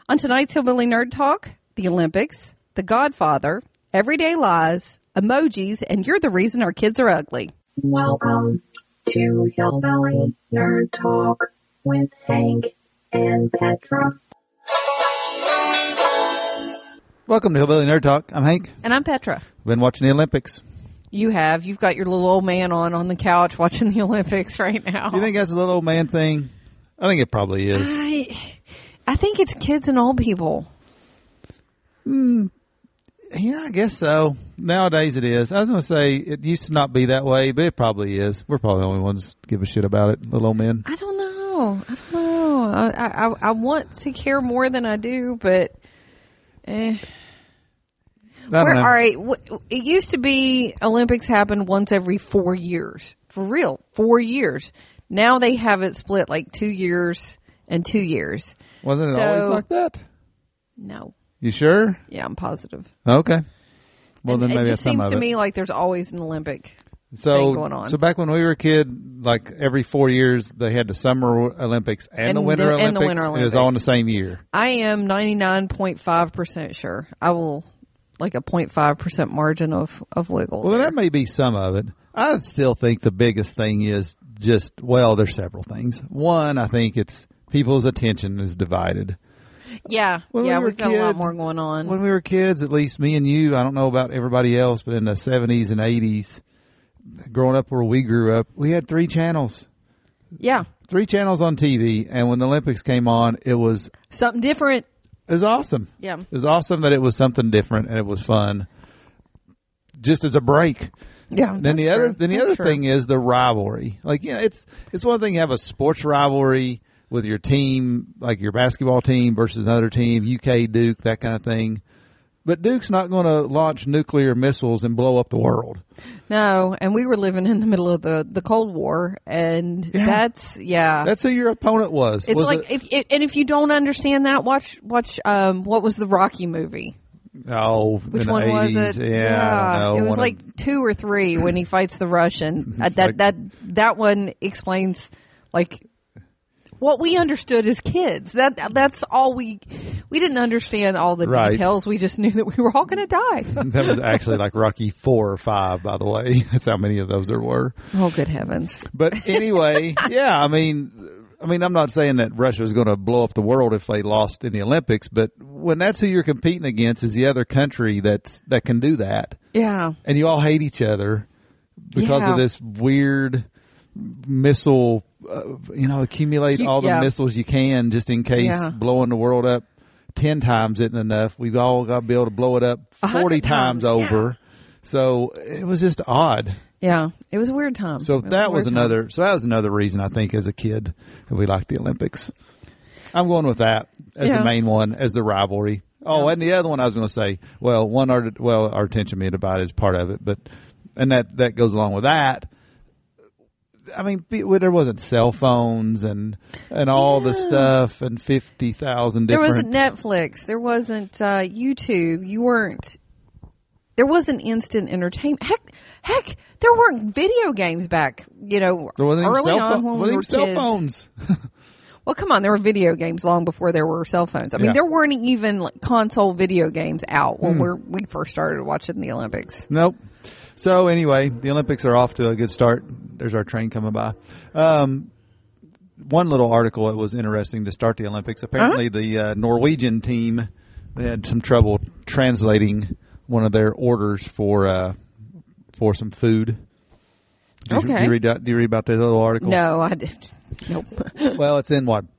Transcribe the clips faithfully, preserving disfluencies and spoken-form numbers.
On tonight's Hillbilly Nerd Talk, the Olympics, The Godfather, Everyday Lies, emojis, and you're the reason our kids are ugly. Welcome to Hillbilly Nerd Talk with Hank and Petra. Welcome to Hillbilly Nerd Talk. I'm Hank. And I'm Petra. Been watching the Olympics. You have. You've got your little old man on on the couch watching the Olympics right now. You think that's a little old man thing? I think it probably is. I, I think it's kids and old people. Mm, yeah, I guess so. Nowadays it is. I was going to say it used to not be that way, but it probably is. We're probably the only ones that give a shit about it, little old men. I don't know. I don't know. I, I, I want to care more than I do, but eh. We're, all right. It used to be Olympics happened once every four years. For real. Four years. Now they have it split like two years and two years. Wasn't it so, always like that? No. You sure? Yeah, I'm positive. Okay. Well, and then maybe it that's just seems some to of me it. like there's always an Olympic so, thing going on. So back when we were a kid, like every four years, they had the Summer Olympics and, and the Winter the, Olympics. And the Winter Olympics. It was all in the same year. I am ninety-nine point five percent sure. I will, like a zero point five percent margin of, of wiggle. Well, there. that may be some of it. I still think the biggest thing is just, well, there's several things. One, I think it's people's attention is divided. Yeah, when yeah, we we've got kids, a lot more going on. When we were kids, at least me and you, I don't know about everybody else, but in the seventies and eighties, growing up where we grew up, we had three channels. Yeah. Three channels on T V, and when the Olympics came on, it was... something different. It was awesome. Yeah. It was awesome that it was something different, and it was fun. Just as a break. Yeah. Then the other, true. then the that's other true. thing is the rivalry. Like, you know, it's it's one thing to have a sports rivalry with your team, like your basketball team versus another team, U K, Duke, that kind of thing. But Duke's not going to launch nuclear missiles and blow up the world. No, and we were living in the middle of the, the Cold War, and Yeah. that's yeah. That's who your opponent was. It's was like it, if it, and if you don't understand that, watch watch um what was the Rocky movie? oh, Which in the one was eighties. it? Yeah, I don't know. It was One like of, two or three when he fights the Russian. uh, It's that like- that that one explains like what we understood as kids. That that's all we we didn't understand all the Right. details. We just knew that we were all going to die. that was actually like Rocky four or five, by the way. That's how many of those there were. Oh, good heavens! But anyway, yeah, I mean, I mean, I'm not saying that Russia is going to blow up the world if they lost in the Olympics, but when that's who you're competing against is the other country that's that can do that, Yeah, and you all hate each other because Yeah. of this weird missile, uh, you know, accumulate You- all the yeah. missiles you can just in case Yeah. blowing the world up ten times isn't enough. We've all got to be able to blow it up A hundred forty times, times, over. So it was just odd. yeah. It was a weird time. So It that a was weird another. time. So that was another reason I think as a kid that we liked the Olympics. I'm going with that as Yeah. the main one, as the rivalry. Oh, Yeah. and the other one I was going to say. Well, one, our well, our attention being divided is part of it, but and that that goes along with that. I mean, be- well, there wasn't cell phones and and all the Yeah. stuff and fifty thousand There different. wasn't Netflix. There wasn't uh, YouTube. You weren't. There wasn't instant entertainment. Heck, heck, there weren't video games back. You know, there wasn't even early cell, on phone, when we wasn't were even cell kids. phones. Well, come on, there were video games long before there were cell phones. I mean, Yeah. there weren't even like, console video games out when Hmm. we're, we first started watching the Olympics. Nope. So anyway, the Olympics are off to a good start. There's our train coming by. Um, one little article that was interesting to start the Olympics. Apparently, Uh-huh. the uh, Norwegian team, they had some trouble translating one of their orders for uh, for some food. Did you, Okay. do you read that? Do you read about that little article? No, I didn't. Nope. Well, it's in what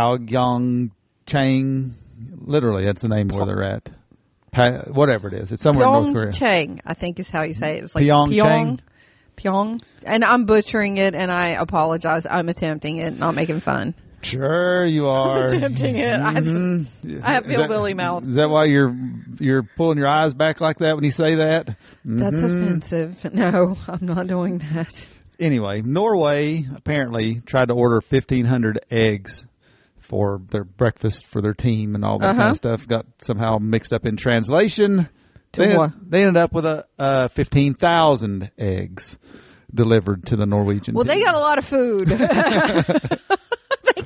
Pyeongchang. Literally, that's the name where they're at. Pa- whatever it is, it's somewhere in North Korea. Pyeongchang, I think is how you say it. It's like Pyeongchang. Pyong. Pyong. And I'm butchering it, and I apologize. I'm attempting it, not making fun. Sure, you are. Attempting it. I just, Mhm. I have Is that- hillbilly mouth. Is that why you're you're pulling your eyes back like that when you say that? That's Mhm. offensive. No, I'm not doing that. Anyway, Norway apparently tried to order fifteen hundred eggs for their breakfast for their team and all that Uh-huh. kind of stuff. Got somehow mixed up in translation. To They, what? they ended up with a uh, fifteen thousand eggs delivered to the Norwegian Well, team. they got a lot of food. They can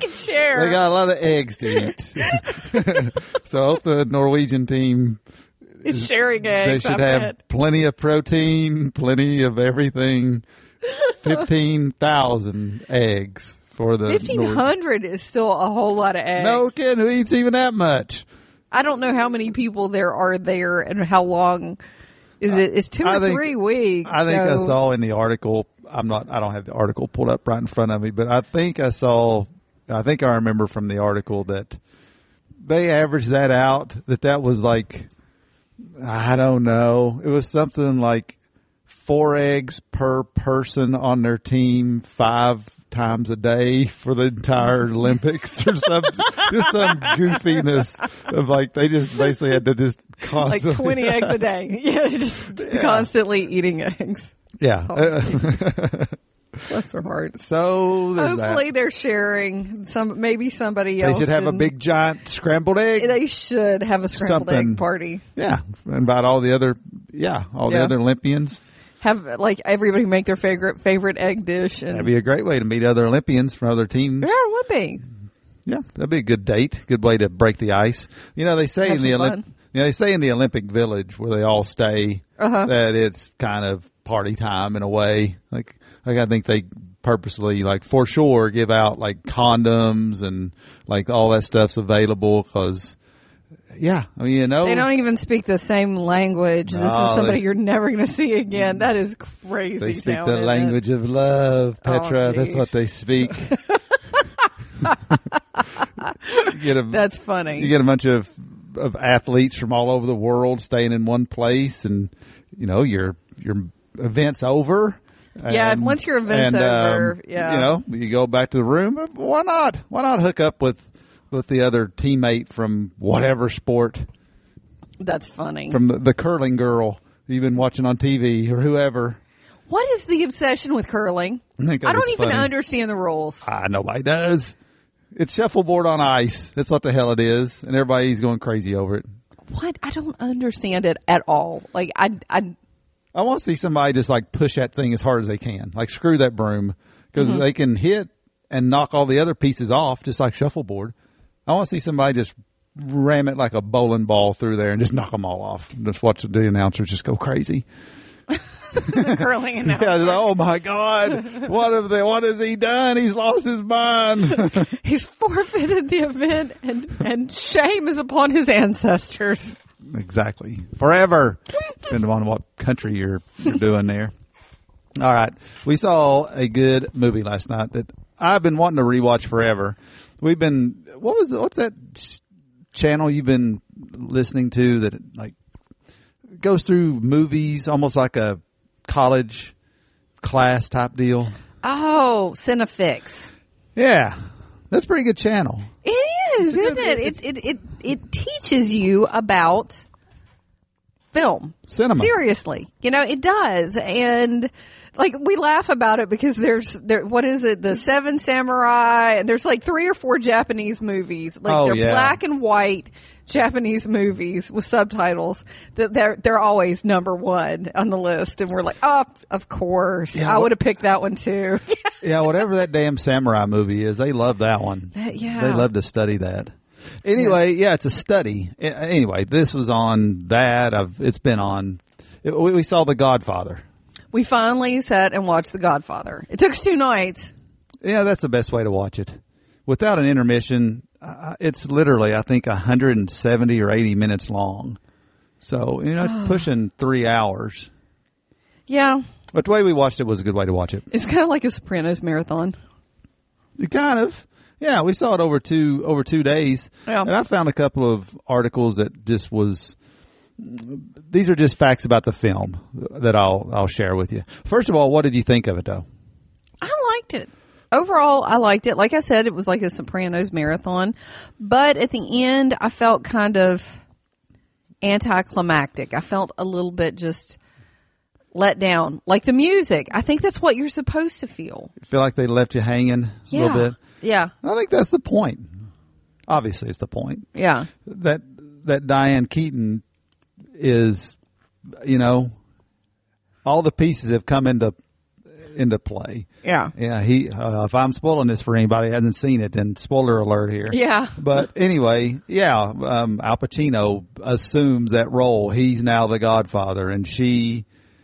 can share. They got a lot of eggs to eat. So I hope the Norwegian team is sharing eggs. They should I have bet. plenty of protein, plenty of everything. Fifteen thousand eggs for the Fifteen hundred is still a whole lot of eggs. No kidding, who eats even that much? I don't know how many people there are there and how long is it? It's two I or think, three weeks. I think so. I saw in the article. I'm not. I don't have the article pulled up right in front of me, but I think I saw. I think I remember from the article that they averaged that out. That that was like, I don't know. It was something like four eggs per person on their team, five times a day for the entire Olympics, or some just some goofiness of like they just basically had to just constantly like twenty eggs a day. Yeah, just yeah. constantly eating eggs. Yeah. Oh, bless their hearts. So hopefully that. they're sharing some. Maybe somebody else. They should have a big giant scrambled egg. They should have a scrambled Something. egg party. Yeah, invite all the other. Yeah, all yeah. the other Olympians. Have like everybody make their favorite favorite egg dish. And that'd be a great way to meet other Olympians from other teams. Yeah, it would be. Yeah, that'd be a good date. Good way to break the ice. You know, they say have in the Olymp- Olymp- you know, they say in the Olympic Village where they all stay uh-huh. that it's kind of party time in a way. Like, like I think they purposely, like for sure, give out like condoms and like all that stuff's available because. Yeah, I mean, you know. They don't even speak the same language. No, this is somebody they, you're never going to see again. That is crazy. They speak now, the language it? of love, Petra. Oh, that's what they speak. you get a, that's funny. You get a bunch of of athletes from all over the world staying in one place, and you know your your event's over. Yeah, and, once your event's and, over, um, yeah, you know, you go back to the room. Why not? Why not hook up with? with the other teammate from whatever sport. That's funny. From the, the curling girl you've been watching on T V or whoever. What is the obsession with curling? I, I don't even funny. understand the rules. Ah, nobody does. It's shuffleboard on ice. That's what the hell it is. And everybody's going crazy over it. What? I don't understand it at all. Like, I, I, I want to see somebody just like push that thing as hard as they can. Like screw that broom. Because mm-hmm. they can hit and knock all the other pieces off just like shuffleboard. I want to see somebody just ram it like a bowling ball through there and just knock them all off. Just watch the announcers just go crazy. The curling announcer. Yeah, like, oh my God! What have they? What has he done? He's lost his mind. He's forfeited the event, and and shame is upon his ancestors. Exactly, forever. Depending on what country you're you're doing there. All right, we saw a good movie last night that I've been wanting to rewatch forever. We've been, what was the, what's that channel you've been listening to that like goes through movies almost like a college class type deal? Oh, Cinefix. Yeah, that's a pretty good channel. It is, isn't it? It, it it it teaches you about film, cinema. Seriously, you know it does, and. Like, we laugh about it because there's, there, what is it, the Seven Samurai, and there's like three or four Japanese movies. Like, oh, they're yeah. black and white Japanese movies with subtitles that they're, they're always number one on the list. And we're like, oh, of course. Yeah, I would have picked that one too. Yeah, whatever that damn samurai movie is, they love that one. That, yeah. They love to study that. Anyway, yeah, yeah it's a study. Anyway, this was on that. I've, it's been on, it, we, we saw The Godfather. We finally sat and watched The Godfather. It took us two nights. Yeah, that's the best way to watch it. Without an intermission, uh, it's literally, I think, one hundred seventy or eighty minutes long. So, you know, pushing three hours. Yeah. But the way we watched it was a good way to watch it. It's kind of like a Sopranos marathon. Kind of. Yeah, we saw it over two, over two days. Yeah. And I found a couple of articles that just was... These are just facts about the film that I'll I'll share with you. First of all, what did you think of it, though? I liked it. Overall, I liked it. Like I said, it was like a Sopranos marathon. But at the end, I felt kind of anticlimactic. I felt a little bit just let down. Like the music. I think that's what you're supposed to feel. You feel like they left you hanging a yeah. little bit? Yeah. I think that's the point. Obviously, it's the point. Yeah. That that Diane Keaton is, you know, all the pieces have come into into play. Yeah. Yeah. He, uh, if I'm spoiling this for anybody who hasn't seen it, then spoiler alert here. Yeah. But anyway, yeah, um, Al Pacino assumes that role. He's now the Godfather, and she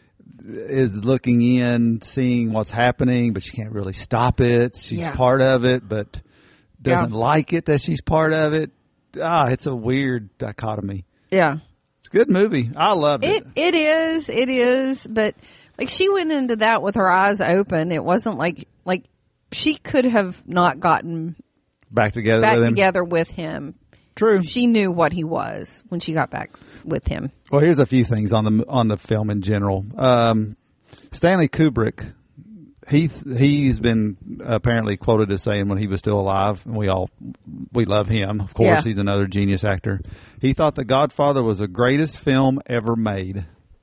is looking in, seeing what's happening, but she can't really stop it. She's Yeah. part of it, but doesn't Yeah. like it that she's part of it. Ah, it's a weird dichotomy. Yeah. It's a good movie. I loved it. It, it is, it is, but like she went into that with her eyes open. It wasn't like, like she could have not gotten Back together back with him. together with him. True. She knew what he was when she got back with him. Well, here's a few things on the on the film in general. Um, Stanley Kubrick, he he's been apparently quoted as saying when he was still alive, and we all we love him. Of course, Yeah. he's another genius actor. He thought The Godfather was the greatest film ever made.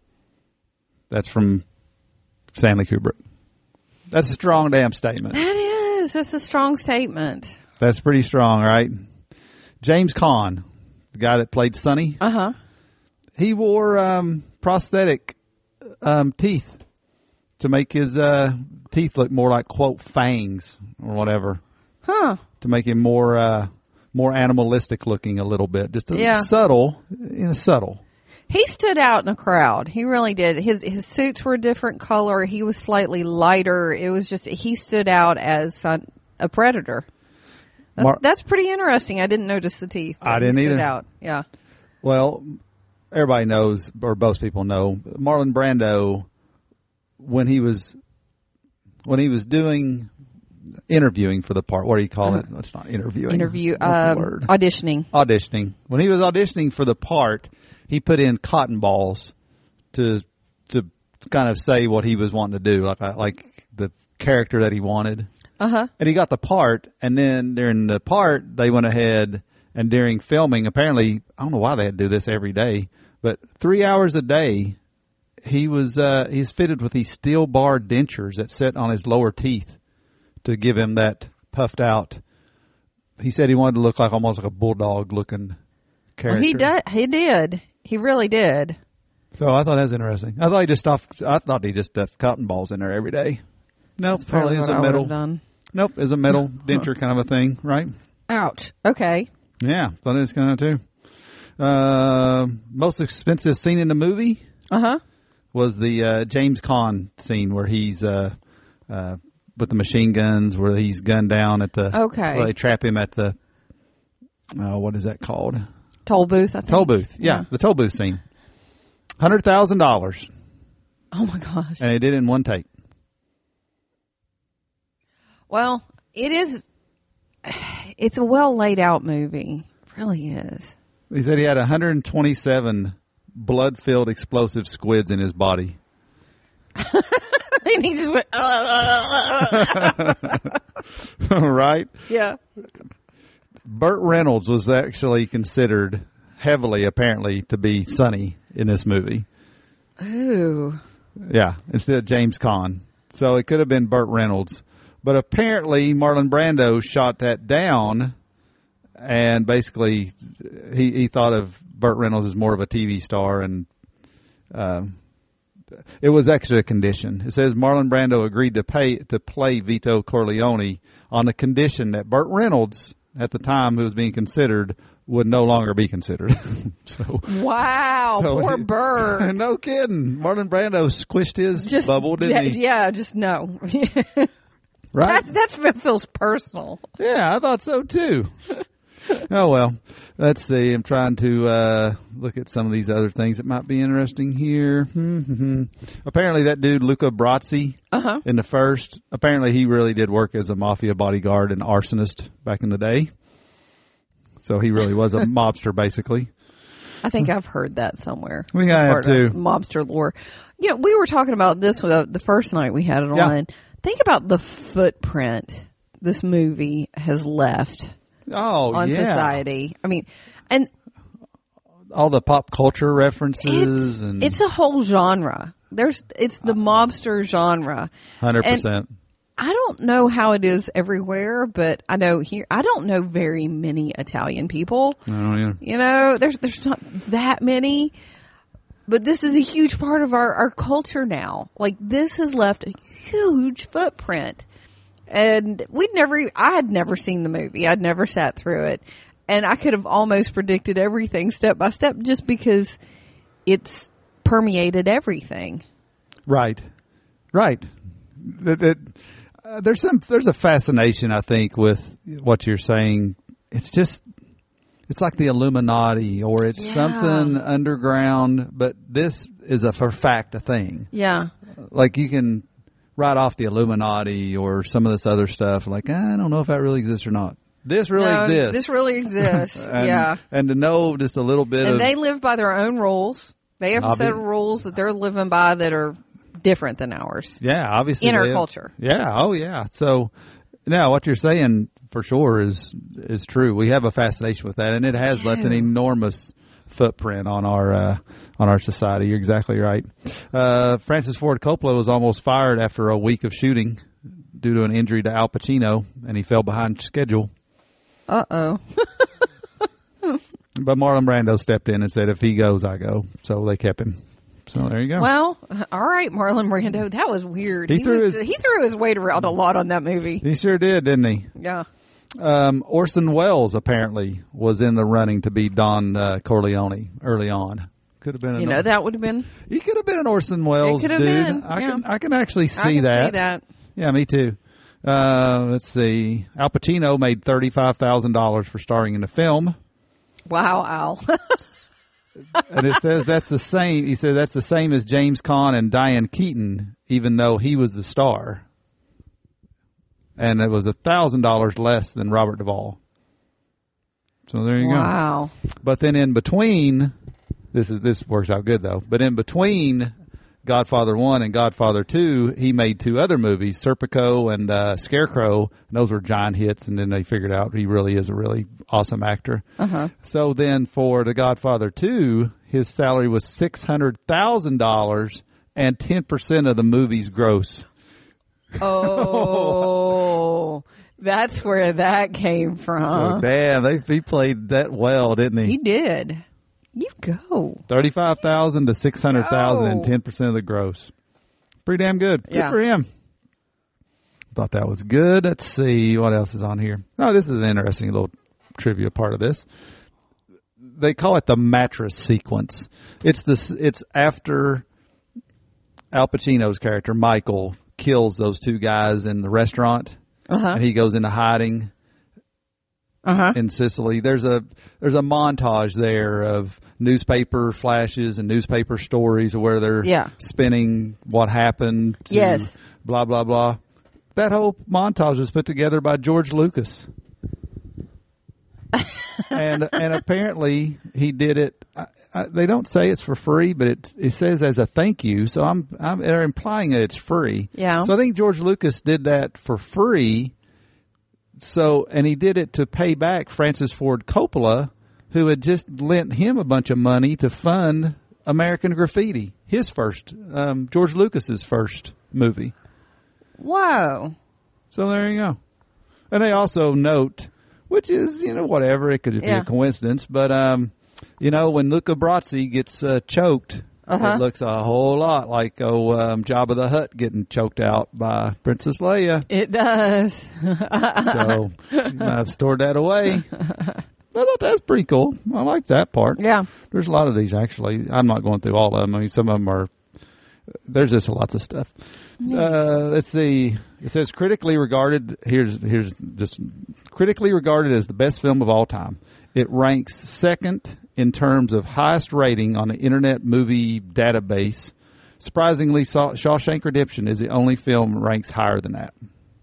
That's from Stanley Kubrick. That's a strong damn statement. That is, that's a strong statement. That's pretty strong, right? James Caan, the guy that played Sonny, Uh huh. he wore um, prosthetic um, teeth to make his uh, teeth look more like, quote, fangs or whatever, Huh. to make him more uh, more animalistic looking a little bit. Just a Yeah. subtle, you know, subtle. He stood out in a crowd. He really did. His his suits were a different color. He was slightly lighter. It was just he stood out as a, a predator. That's, Mar- that's pretty interesting. I didn't notice the teeth. but I didn't he stood either. Out. Yeah. Well, everybody knows, or most people know, Marlon Brando, when he was when he was doing interviewing for the part, what do you call it? It's not interviewing. Interview. What's the Um, word? auditioning. Auditioning. When he was auditioning for the part, he put in cotton balls to to kind of say what he was wanting to do, like like the character that he wanted. Uh huh. And he got the part, and then during the part, they went ahead and during filming, apparently, I don't know why they had to do this every day, but three hours a day, he was uh, he's fitted with these steel bar dentures that sit on his lower teeth to give him that puffed out. He said he wanted to look like almost like a bulldog looking character. Well, he did. He did. He really did. So I thought that was interesting. I thought he just stuffed. I thought he just stuffed cotton balls in there every day. Nope, That's probably probably is what a I would metal. have done. Nope, is a metal denture kind of a thing, right? Ouch. Okay. Yeah, thought it was kind of too. Uh, most expensive scene in the movie Uh huh. was the uh, James Caan scene where he's uh, uh, with the machine guns, where he's gunned down at the. Okay. Where they trap him at the. Uh, what is that called? Toll booth. I think. Toll booth. Yeah, Yeah. the toll booth scene. Hundred thousand dollars, Oh my gosh. and they did it in one take. Well, it is. It's a well laid out movie. It really is. He said he had one hundred twenty-seven blood-filled explosive squids in his body. And he just went. Right? Yeah. Burt Reynolds was actually considered heavily, apparently, to be Sonny in this movie. Ooh. Yeah, instead of James Caan. So it could have been Burt Reynolds. But apparently Marlon Brando shot that down, and basically he, he thought of Burt Reynolds as more of a T V star, and um, it was actually a condition. It says Marlon Brando agreed to pay to play Vito Corleone on the condition that Burt Reynolds, at the time who was being considered, would no longer be considered. So Wow. So poor he- Bird. no kidding. Marlon Brando squished his Just bubble, didn't yeah, he? Yeah. Just no. Right? That's that's feels personal. Yeah, I thought so too. Oh well, let's see. I'm trying to uh, look at some of these other things that might be interesting here. Mm-hmm. Apparently, that dude Luca Brasi Uh-huh. in the first. Apparently, he really did work as a mafia bodyguard and arsonist back in the day. So he really was a mobster, basically. I think I've heard that somewhere. I think I have Part of too. Mobster lore. You know, we were talking about this uh, the first night we had it Yeah. on. Think about the footprint this movie has left Oh on yeah, society. I mean, and all the pop culture references it's, and it's a whole genre. There's it's the mobster genre. hundred and- percent. I don't know how it is everywhere, but I know here. I don't know very many Italian people. Oh yeah. You know, there's there's not that many. but this is a huge part of our, our culture now. Like, this has left a huge footprint. And we'd never, I had never seen the movie. I'd never sat through it. And I could have almost predicted everything step by step just because it's permeated everything. Right. Right. That, that, uh, there's some, there's a fascination, I think, with what you're saying. It's just, it's like the Illuminati, or it's yeah. something underground, but this is a for fact a thing. Yeah. Like, you can write off the Illuminati or some of this other stuff. Like, I don't know if that really exists or not. This really no, exists. This really exists. and, yeah. And to know just a little bit and of. And they live by their own rules. They have a set of rules that they're living by that are different than ours. Yeah, obviously. In our have, culture. Yeah. Oh, yeah. So, now what you're saying for sure is is true. We have a fascination with that, and it has left an enormous footprint on our uh, on our society. You're exactly right. Uh, Francis Ford Coppola was almost fired after a week of shooting due to an injury to Al Pacino, and he fell behind schedule. Uh-oh. But Marlon Brando stepped in and said, if he goes, I go. So they kept him. So there you go. Well, all right, Marlon Brando. That was weird. He, he threw was, his he threw his weight around a lot on that movie. He sure did, didn't he? Yeah. Um, Orson Welles apparently was in the running to be Don uh, Corleone early on. Could have been. You know, that would have been. He could have been an Orson Welles could have dude. been, I yeah. can. I can actually see I can that. see that. Yeah, me too. Uh, let's see. Al Pacino made thirty-five thousand dollars for starring in the film. Wow, Al. And it says that's the same. He said that's the same as James Caan and Diane Keaton, even though he was the star. And it was a thousand dollars less than Robert Duvall. So there you wow. go. Wow. But then in between, this is this works out good though. But in between Godfather One and Godfather Two, he made two other movies, Serpico and uh, Scarecrow. And those were giant hits. And then they figured out he really is a really awesome actor. Uh-huh. So then for The Godfather Two, his salary was six hundred thousand dollars and ten percent of the movie's gross. Oh, that's where that came from. So, damn, they, he played that well, didn't he? He did. You go. thirty-five thousand to six hundred thousand and ten percent of the gross. Pretty damn good. Good yeah. for him. Thought that was good. Let's see what else is on here. Oh, this is an interesting little trivia part of this. They call it the mattress sequence. It's this. It's after Al Pacino's character Michael kills those two guys in the restaurant, uh-huh. and he goes into hiding uh-huh. in Sicily. There's a there's a montage there of newspaper flashes and newspaper stories of where they're yeah. spinning what happened to yes. blah, blah, blah. That whole montage was put together by George Lucas. and and apparently he did it. I, I, they don't say it's for free, but it it says as a thank you. So I'm I'm they're implying that it's free. Yeah. So I think George Lucas did that for free. So and he did it to pay back Francis Ford Coppola, who had just lent him a bunch of money to fund American Graffiti, his first um, George Lucas's first movie. Whoa. So there you go. And they also note, which is, you know, whatever, it could yeah. be a coincidence, but, um, you know, when Luca Brasi gets uh, choked, uh-huh. it looks a whole lot like, oh, um, Jabba the Hutt getting choked out by Princess Leia. It does. So I've stored that away. I thought that's pretty cool. I like that part. Yeah. There's a lot of these, actually. I'm not going through all of them. I mean, some of them are, there's just lots of stuff. Uh, let's see. It says critically regarded, here's, here's just critically regarded as the best film of all time. It ranks second in terms of highest rating on the Internet Movie Database. Surprisingly, Shaw- Shawshank Redemption is the only film that ranks higher than that.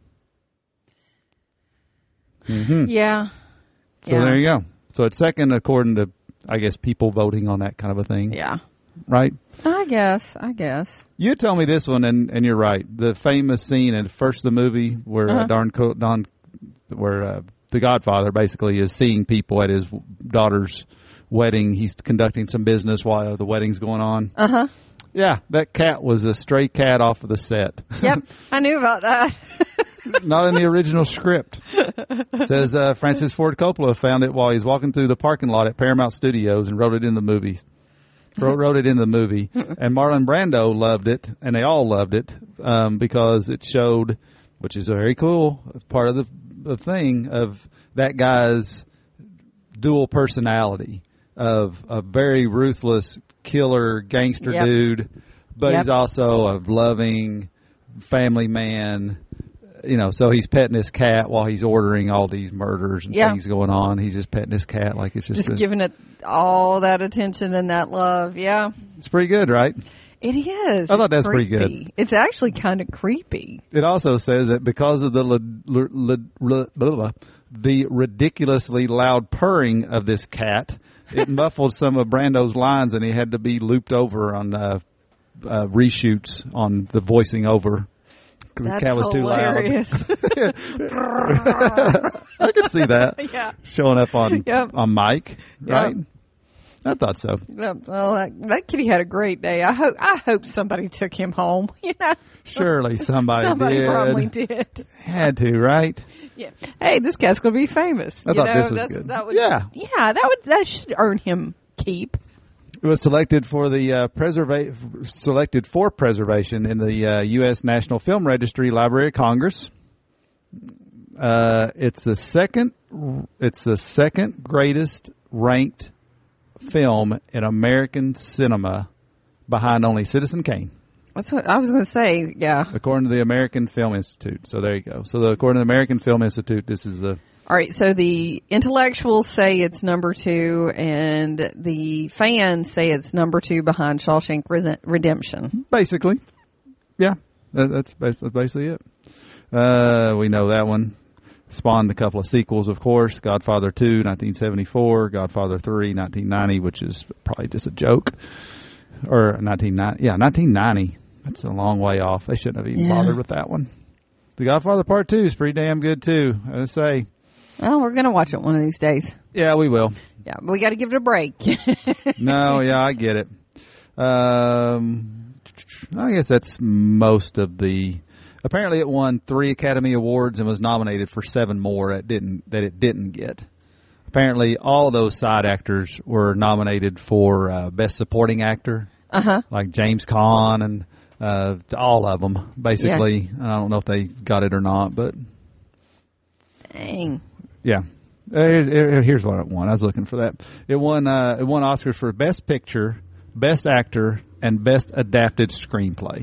Mm-hmm. Yeah. So yeah. there you go. So it's second according to, I guess, people voting on that kind of a thing. Yeah. Right? I guess. I guess. You tell me this one, and, and you're right. The famous scene in the first of the movie where uh-huh. uh, Don, Don, where uh, the Godfather basically is seeing people at his daughter's wedding. He's conducting some business while the wedding's going on. Uh huh. Yeah, that cat was a stray cat off of the set. Yep, I knew about that. Not in the original script. It says uh, Francis Ford Coppola found it while he's walking through the parking lot at Paramount Studios and wrote it in the movie. wrote, wrote it in the movie, and Marlon Brando loved it, and they all loved it um, because it showed, which is a very cool part of the, the thing of that guy's dual personality of a very ruthless killer gangster yep. dude, but yep. he's also a loving family man. You know, so he's petting his cat while he's ordering all these murders and yeah. things going on. He's just petting his cat like it's just just a, giving it all that attention and that love. Yeah, it's pretty good, right? It is. I thought it's that's pretty creepy. good. It's actually kind of creepy. It also says that because of the le, le, le, le, blah, blah, the ridiculously loud purring of this cat, it muffled some of Brando's lines, and he had to be looped over on uh, uh, reshoots on the voicing over. The That's cat was hilarious. too loud. I could see that yeah. showing up on yep. on Mike, right? Yep. I thought so. Yep. Well, that, that kitty had a great day. I hope I hope somebody took him home. You know, surely somebody, somebody did. probably did. Had to, right? Yeah. Hey, this cat's gonna be famous. I you thought know, this was that's, good. That would, yeah, yeah. That would that should earn him keep. It was selected for the uh, preserva- selected for preservation in the uh, U S National Film Registry Library of Congress. Uh, it's the second. It's the second greatest ranked film in American cinema, behind only Citizen Kane. That's what I was going to say. Yeah. According to the American Film Institute. So there you go. So the, according to the American Film Institute, this is the. All right, so the intellectuals say it's number two, and the fans say it's number two behind Shawshank Redemption. Basically. Yeah, that, that's basically, basically it. Uh, we know that one. Spawned a couple of sequels, of course. Godfather two, nineteen seventy-four. Godfather three, nineteen ninety, which is probably just a joke. Or nineteen ninety. Yeah, nineteen ninety. That's a long way off. They shouldn't have even yeah. bothered with that one. The Godfather Part two is pretty damn good, too, I would say. Well, we're going to watch it one of these days. Yeah, we will. Yeah, but we got to give it a break. No, yeah, I get it. Um, I guess that's most of the. Apparently, it won three Academy Awards and was nominated for seven more that didn't that it didn't get. Apparently, all those side actors were nominated for uh, Best Supporting Actor, uh-huh. like James Caan and uh, all of them. Basically, yeah. I don't know if they got it or not, but dang. Yeah. Uh, here's what it won. I was looking for that. It won. Uh, it won Oscars for Best Picture, Best Actor, and Best Adapted Screenplay.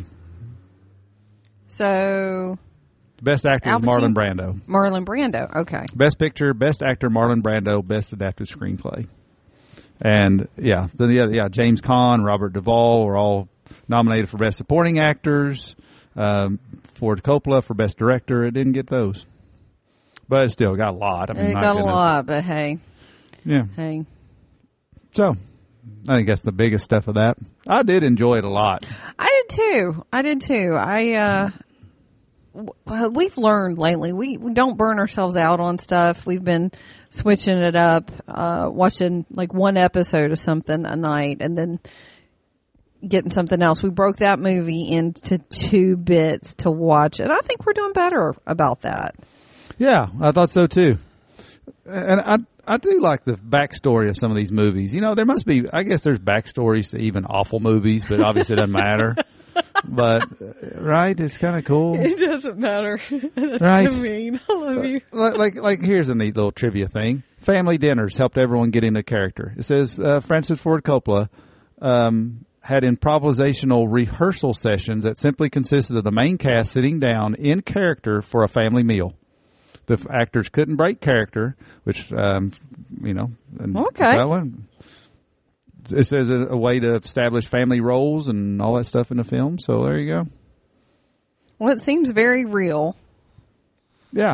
So, Best Actor is Marlon Brando. Marlon Brando. Okay. Best Picture, Best Actor, Marlon Brando. Best Adapted Screenplay. And yeah, the yeah, yeah James Caan, Robert Duvall were all nominated for Best Supporting Actors. Um, Ford Coppola for Best Director. It didn't get those. But it still got a lot. I mean, it my got goodness. a lot, but hey. Yeah. Hey. So, I think that's the biggest stuff of that. I did enjoy it a lot. I did too. I did too. I, uh, well, we've learned lately, we, we don't burn ourselves out on stuff. We've been switching it up, uh, watching like one episode of something a night and then getting something else. We broke that movie into two bits to watch it. I think we're doing better about that. Yeah, I thought so too. And I I do like the backstory of some of these movies. You know, there must be, I guess there's backstories to even awful movies, but obviously it doesn't matter. But, right, it's kind of cool. It doesn't matter. That's right. what I mean. I love you. Like, like, like, here's a neat little trivia thing. Family dinners helped everyone get into character. It says uh, Francis Ford Coppola um, had improvisational rehearsal sessions that simply consisted of the main cast sitting down in character for a family meal. The actors couldn't break character, which, um, you know. And okay. That one. It says a, a way to establish family roles and all that stuff in the film. So there you go. Well, it seems very real. Yeah.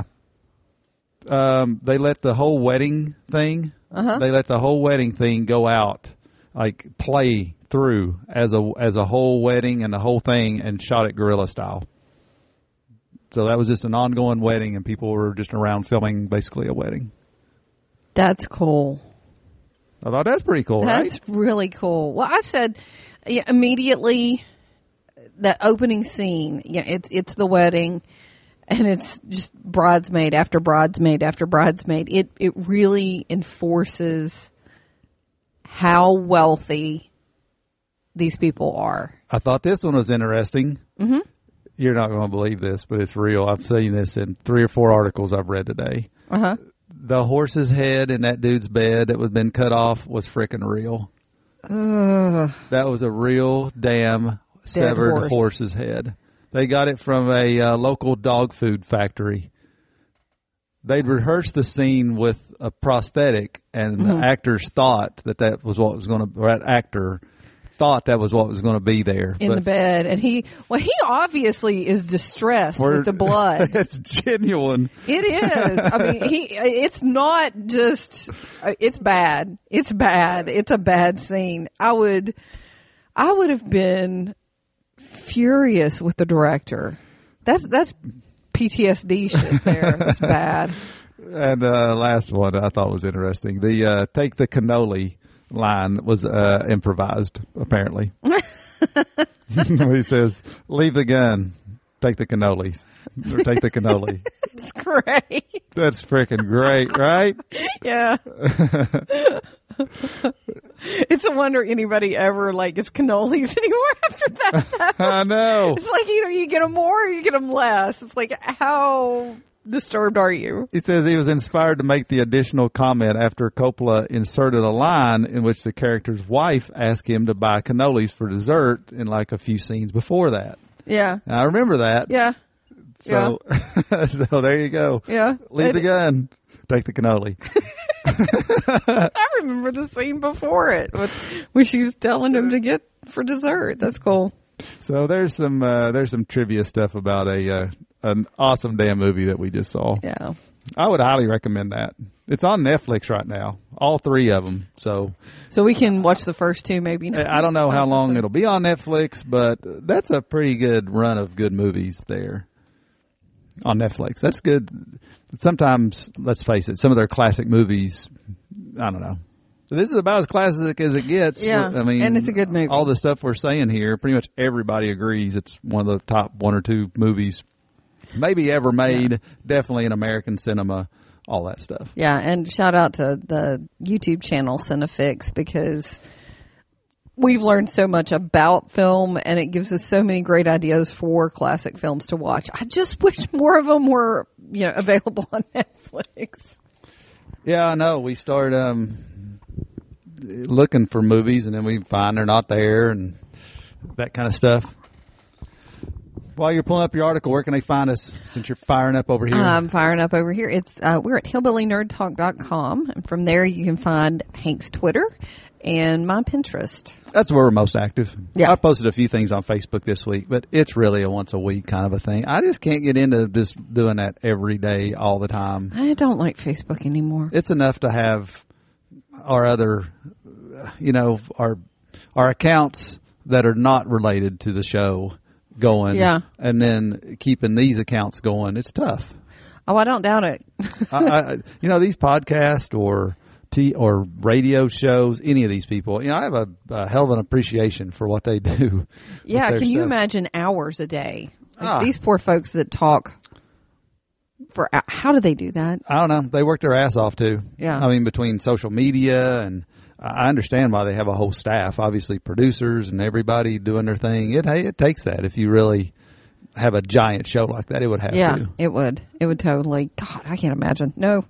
Um, they let the whole wedding thing, uh-huh. they let the whole wedding thing go out, like play through as a, as a whole wedding and the whole thing and shot it guerrilla style. So that was just an ongoing wedding, and people were just around filming basically a wedding. That's cool. I thought that's pretty cool, that's right? That's really cool. Well, I said yeah, immediately that opening scene, yeah, it's it's the wedding, and it's just bridesmaid after bridesmaid after bridesmaid. It it really enforces how wealthy these people are. I thought this one was interesting. Mm-hmm. You're not going to believe this, but it's real. I've seen this in three or four articles I've read today. Uh-huh. The horse's head in that dude's bed that was been cut off was freaking real. Ugh. That was a real damn severed horse. horse's head. They got it from a uh, local dog food factory. They'd rehearsed the scene with a prosthetic, and Mm-hmm. the actors thought that that was what was going to, or that actor thought that was what was going to be there. In But the bed. And he, well, he obviously is distressed we're- with the blood. It's genuine. It is. I mean, he, it's not just, it's bad. It's bad. It's a bad scene. I would, I would have been furious with the director. That's, that's P T S D shit there. It's bad. And uh, last one I thought was interesting. The uh, take the cannoli line was uh, improvised, apparently. He says, leave the gun, take the cannolis. Or take the cannoli. It's great. That's freaking great, right? Yeah. It's a wonder anybody ever like gets cannolis anymore after that. I know. It's like either you get them more or you get them less. It's like, how disturbed are you? It says he was inspired to make the additional comment after Coppola inserted a line in which the character's wife asked him to buy cannolis for dessert in like a few scenes before that. Yeah. And I remember that. Yeah. So, so there you go. Yeah. Leave It- the gun, take the cannoli. I remember the scene before it with, when she's telling him to get for dessert. That's cool. So there's some uh, there's some trivia stuff about a uh, an awesome damn movie that we just saw. Yeah. I would highly recommend that. It's on Netflix right now, all three of them. So So we can watch the first two maybe. I don't know how long it'll be on Netflix, but that's a pretty good run of good movies there on Netflix. That's good. Sometimes, let's face it, some of their classic movies, I don't know. This is about as classic as it gets. Yeah, I mean, and it's a good movie. All the stuff we're saying here, pretty much everybody agrees it's one of the top one or two movies maybe ever made, yeah. Definitely in American cinema, all that stuff. Yeah, and shout out to the YouTube channel Cinefix, because we've learned so much about film, and it gives us so many great ideas for classic films to watch. I just wish more of them were, you know, available on Netflix. Yeah, I know. We start um, looking for movies, and then we find they're not there, and that kind of stuff. While you're pulling up your article, where can they find us since you're firing up over here? I'm firing up over here. It's uh, we're at hillbilly nerd talk dot com, and from there you can find Hank's Twitter and my Pinterest. That's where we're most active. Yeah. I posted a few things on Facebook this week, but it's really a once a week kind of a thing. I just can't get into just doing that every day, all the time. I don't like Facebook anymore. It's enough to have our other, you know, our our accounts that are not related to the show going. Yeah. And then keeping these accounts going. It's tough. Oh, I don't doubt it. I, I, you know, these podcasts or T or radio shows, any of these people, you know, I have a, a hell of an appreciation for what they do. Yeah. Can you stuff. imagine hours a day? Like Ah. These poor folks that talk for, how do they do that? I don't know. They work their ass off too. Yeah. I mean, between social media and I understand why they have a whole staff, obviously producers and everybody doing their thing. It, hey, it takes that. If you really have a giant show like that, it would have Yeah, to. it would. It would totally. God, I can't imagine. No.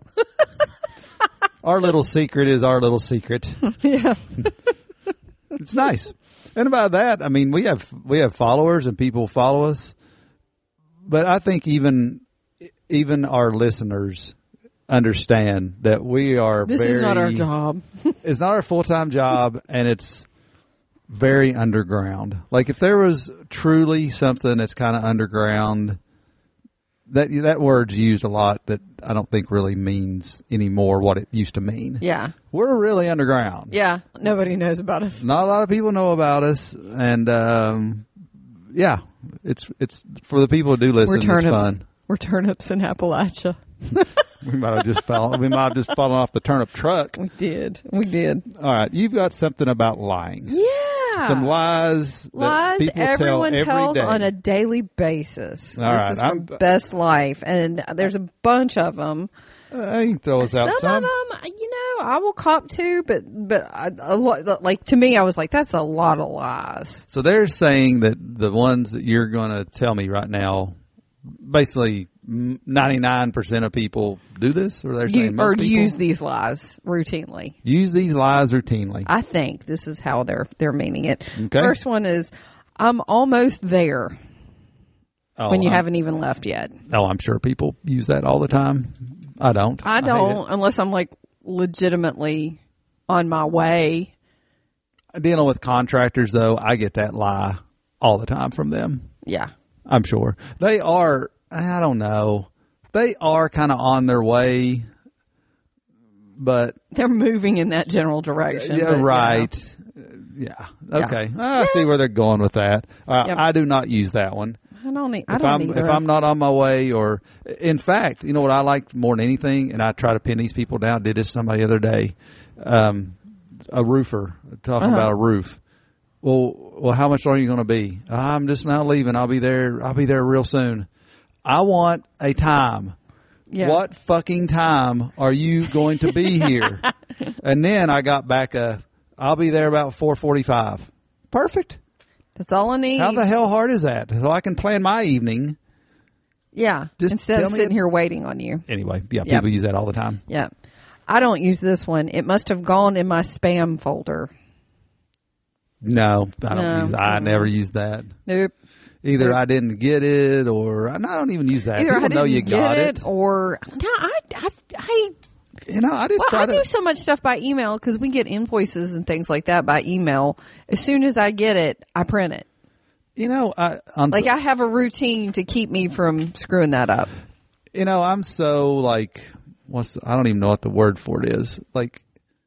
Our little secret is our little secret. Yeah. It's nice. And about that, I mean, we have, we have followers and people follow us, but I think even, even our listeners understand that we are This very, is not our job. it's not our full-time job, and it's very underground. Like if there was truly something that's kind of underground, that that word's used a lot that I don't think really means anymore what it used to mean. Yeah. We're really underground. Yeah. Nobody knows about us. Not a lot of people know about us, and um, yeah, it's it's for the people who do listen. We're turnips. It's fun. We're turnips in Appalachia. We might have just fallen. We might have just fallen off the turnip truck. We did. We did. All right, you've got something about lying. Yeah. Some lies. That Lies people everyone tell every tells day. on a daily basis. All this right, is from I'm- Best Life, and there's a bunch of them. Uh, you can throw us out some, some. of them, you know, I will cop to, but but I, a lot, like to me, I was like, that's a lot of lies. So they're saying that the ones that you're going to tell me right now, basically ninety-nine percent of people do this, or they're saying You, most or people use these lies routinely. use these lies routinely. I think this is how they're they're meaning it. Okay. First one is, I'm almost there Oh, when you I'm, haven't even left yet. Oh, I'm sure people use that all the time. I don't. I hate don't, it. unless I'm like legitimately on my way. Dealing with contractors, though, I get that lie all the time from them. Yeah. I'm sure. They are, I don't know, they are kind of on their way, but. They're moving in that general direction. Yeah, but, right. Yeah. Yeah. Okay. Yeah. I see where they're going with that. Uh, Yep. I do not use that one. I don't, e- I If don't I'm either. if I'm not on my way, or in fact, you know what I like more than anything, and I try to pin these people down. I did this to somebody the other day, um, a roofer talking Uh-huh. about a roof. Well, well, how much longer are you going to be? I'm just now leaving. I'll be there. I'll be there real soon. I want a time. Yeah. What fucking time are you going to be here? And then I got back a. I'll be there about four forty-five. Perfect. That's all I need. How the hell hard is that? So I can plan my evening. Yeah. Just Instead tell of me sitting it- here waiting on you. Anyway, yeah, Yep. people use that all the time. Yeah. I don't use this one. It must have gone in my spam folder. No, I don't No. use. I Mm-mm. never use that. Nope. Either Nope. I didn't get it, or and I don't even use that. Either People I didn't know you get got it, it. or no, I, I, I, You know, I just well, try I to. do so much stuff by email because we get invoices and things like that by email. As soon as I get it, I print it. You know, I on, Like I have a routine to keep me from screwing that up. you know, I'm so like, what's the, I don't even know what the word for it is. Like,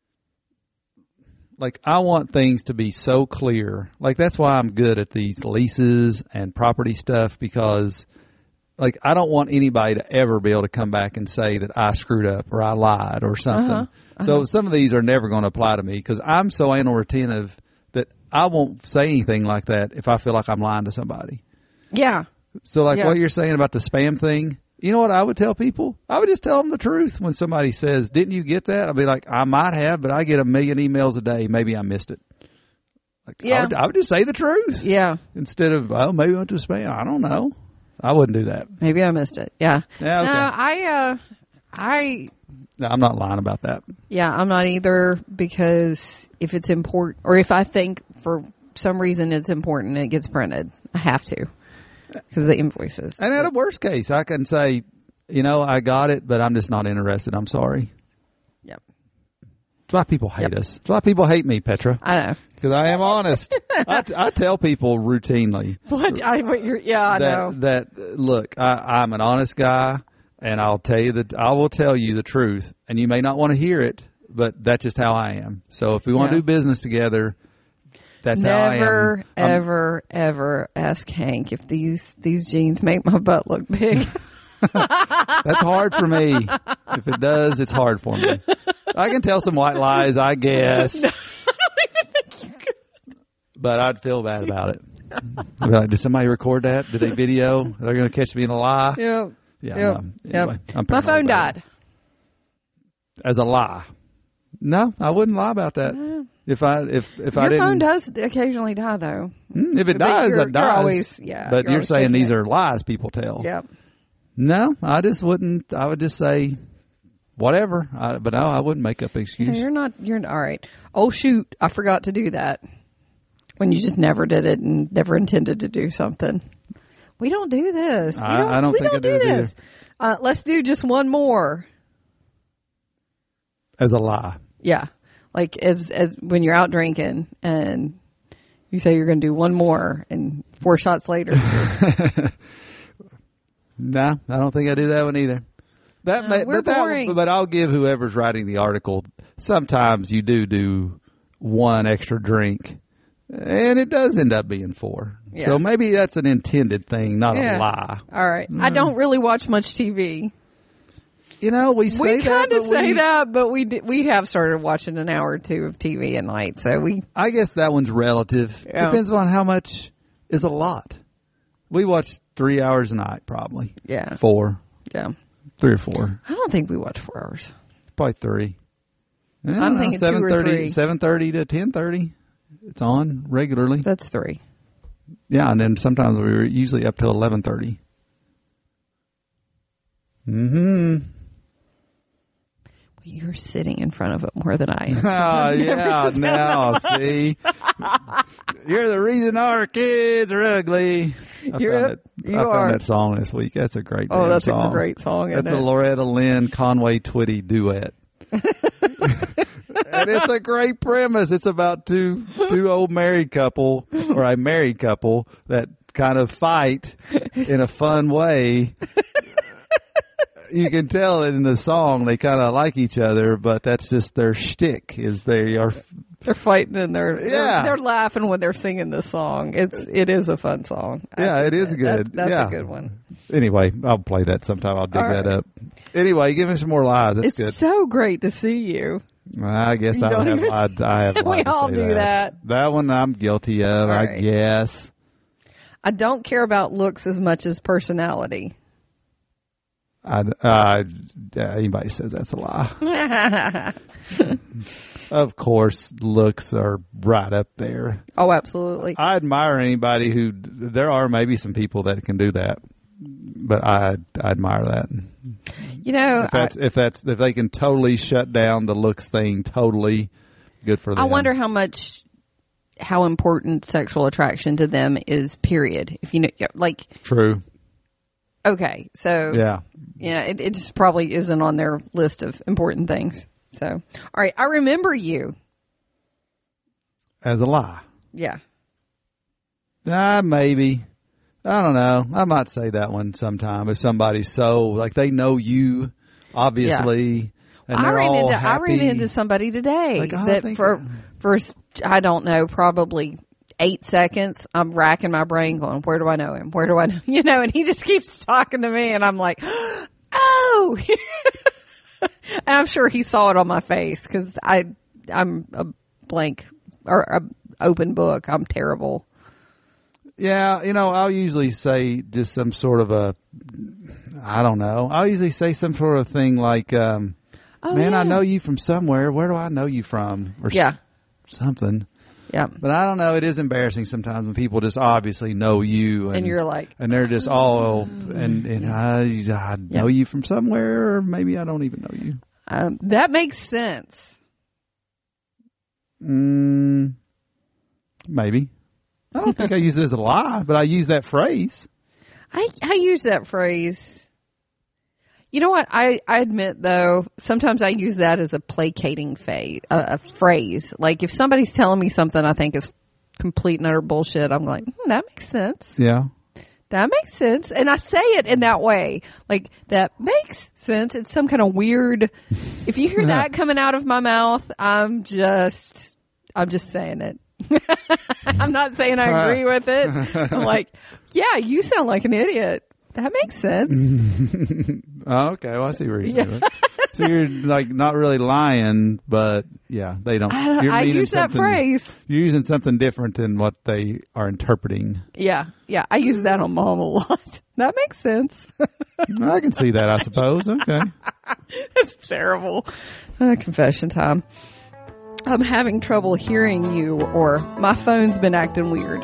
like I want things to be so clear. Like that's why I'm good at these leases and property stuff, because like I don't want anybody to ever be able to come back and say that I screwed up or I lied or something. Uh-huh. Uh-huh. So some of these are never going to apply to me because I'm so anal retentive that I won't say anything like that if I feel like I'm lying to somebody. Yeah. So like Yeah. what you're saying about the spam thing, you know what I would tell people? I would just tell them the truth. When somebody says, didn't you get that? I'll be like, I might have, but I get a million emails a day. Maybe I missed it. Like, Yeah. I would, I would just say the truth. Yeah. Instead of, oh, maybe I went to spam. I don't know. I wouldn't do that. Maybe I missed it. Yeah. Yeah, okay. No, I, uh, I, No, I'm not lying about that. yeah, I'm not either because if it's important or if I think for some reason it's important, it gets printed. I have to because of the invoices. And at a worst case, I can say, you know, I got it, but I'm just not interested. I'm sorry. Yep. That's why people hate Yep. us. That's why people hate me, Petra. I know. Because I am honest. I, t- I tell people routinely What I, what you're, yeah, I that, know. that look, I, I'm an honest guy, and I'll tell you that I will tell you the truth, and you may not want to hear it, but that's just how I am. So if we want to Yeah. do business together, that's how I am. Never, I'm- ever, ever ask Hank if these these jeans make my butt look big. That's hard for me. If it does, it's hard for me. I can tell some white lies, I guess. But I'd feel bad about it. I'd be like, did somebody record that? Did they video? They're going to catch me in a lie? Yep. Yeah. Yep. no. Yep. Anyway, I'm My paranoid phone about died. it. As a lie. No, I wouldn't lie about that. If I if if I Your didn't, phone does occasionally die, though. Mm, if it But dies, you're- it dies. You're always, yeah. but you're, always saying checking these it. are lies people tell. Yep. No, I just wouldn't. I would just say whatever. I, but no, I wouldn't make up an Yeah, excuse. you're not. You're all right. Oh shoot! I forgot to do that. When you just never did it and never intended to do something. We don't do this. We I- don't, I don't we think don't I do do this this. Uh, let's do just one more. As a lie. Yeah, like as as when you're out drinking and you say you're going to do one more, and four shots later, No, I don't think I do that one either. That No, may, we're but that, boring. but I'll give whoever's writing the article. Sometimes you do do one extra drink, and it does end up being four. Yeah. So maybe that's an intended thing, not Yeah. a lie. all right. I don't really watch much T V. You know, we say We that, kind of but say we, that, but we d- we have started watching an hour or two of T V a night. So we I guess that one's relative. Yeah. Depends on how much is a lot. We watch three hours a night, probably yeah four. yeah Three or four. I don't think we watch four hours. Probably three. Yeah, I'm thinking two or three. seven thirty to ten thirty. It's on regularly. That's three. Yeah, and then sometimes we were usually up till eleven thirty. Mm-hmm. You're sitting in front of it more than I am. Oh, yeah, now, see? You're the reason our kids are ugly. I You're, found, it, you I found are. that song this week. That's a great Oh, damn that's song. a great song, isn't That's it? a Loretta Lynn, Conway Twitty duet. And it's a great premise. It's about two two old married couple, or a married couple, that kind of fight in a fun way. You can tell in the song they kind of like each other, but that's just their shtick. Is they are they're fighting and they're yeah. they're, they're laughing when they're singing this song. It's it is a fun song. Yeah, it is good. That, that's yeah. a good one. Anyway, I'll play that sometime. I'll dig All that right. up. Anyway, give me some more lies. That's it's good. so great to see you. I guess You I don't have even- lied. I have lied We to all say do that. That one I'm guilty of. All I right. guess. I don't care about looks as much as personality. I, uh, anybody says that's a lie. Of course, looks are right up there. Oh, absolutely. I admire anybody who. There are maybe some people that can do that, but I, I admire that. You know, If that's, I, if that's if they can totally shut down the looks thing, totally good for them. I wonder how much, how important sexual attraction to them is. Period. If you know, like, True. okay, so Yeah. yeah, it, it just probably isn't on their list of important things. So, all right, I remember you. As a lie. Yeah. Ah, maybe. I don't know. I might say that one sometime. If somebody's so like they know you, obviously, and I they're ran all into happy. I ran into somebody today Like, I that think- for for I don't know, probably eight seconds I'm racking my brain going, where do I know him? Where do I know? You know, and he just keeps talking to me and I'm like, oh. And I'm sure he saw it on my face because I I'm a blank or a open book. I'm terrible. Yeah, you know, I'll usually say just some sort of a, I don't know. I'll usually say some sort of thing like, um, Oh, man, yeah. I know you from somewhere. Where do I know you from? Or Yeah. s- something. Yeah. But I don't know. It is embarrassing sometimes when people just obviously know you. And, And you're like, and they're just all, and, and I, I know you from somewhere, or maybe I don't even know you. um, that makes sense. Mm, maybe. I don't think I use it as a lie, but I use that phrase. I, I use that phrase. You know what? I, I admit though, sometimes I use that as a placating fa- a, a phrase. Like if somebody's telling me something I think is complete and utter bullshit, I'm like, hmm, that makes sense. Yeah. That makes sense. And I say it in that way. Like, that makes sense. It's some kind of weird, if you hear that coming out of my mouth, I'm just, I'm just saying it. I'm not saying I agree with it. I'm like, yeah, you sound like an idiot. That makes sense. Oh, okay. Well, I see where you're going. So you're like not really lying, but yeah, they don't. I, don't, you're I meaning use that something- phrase. You're using something different than what they are interpreting. Yeah. Yeah. I use that on mom a lot. That makes sense. I can see that, I suppose. Okay. That's terrible. Uh, confession time. I'm having trouble hearing you, or my phone's been acting weird.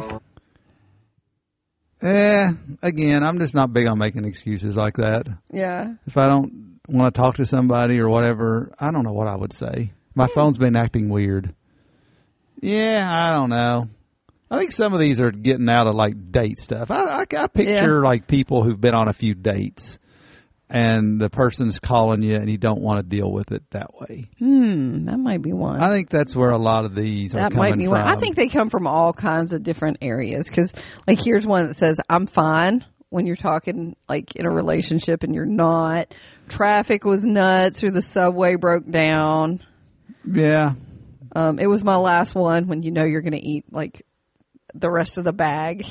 Eh, again, I'm just not big on making excuses like that. Yeah. If I don't want to talk to somebody or whatever, I don't know what I would say. My phone's been acting weird. Yeah, I don't know. I think some of these are getting out of like date stuff. I, I, I picture Yeah. like people who've been on a few dates and the person's calling you and you don't want to deal with it that way. Hmm. That might be one. I think that's where a lot of these are That coming might be from. one. I think they come from all kinds of different areas. Cause like here's one that says, I'm fine when you're talking like in a relationship and you're not. Traffic was nuts or the subway broke down. Yeah. Um, it was my last one when you know you're going to eat like the rest of the bag.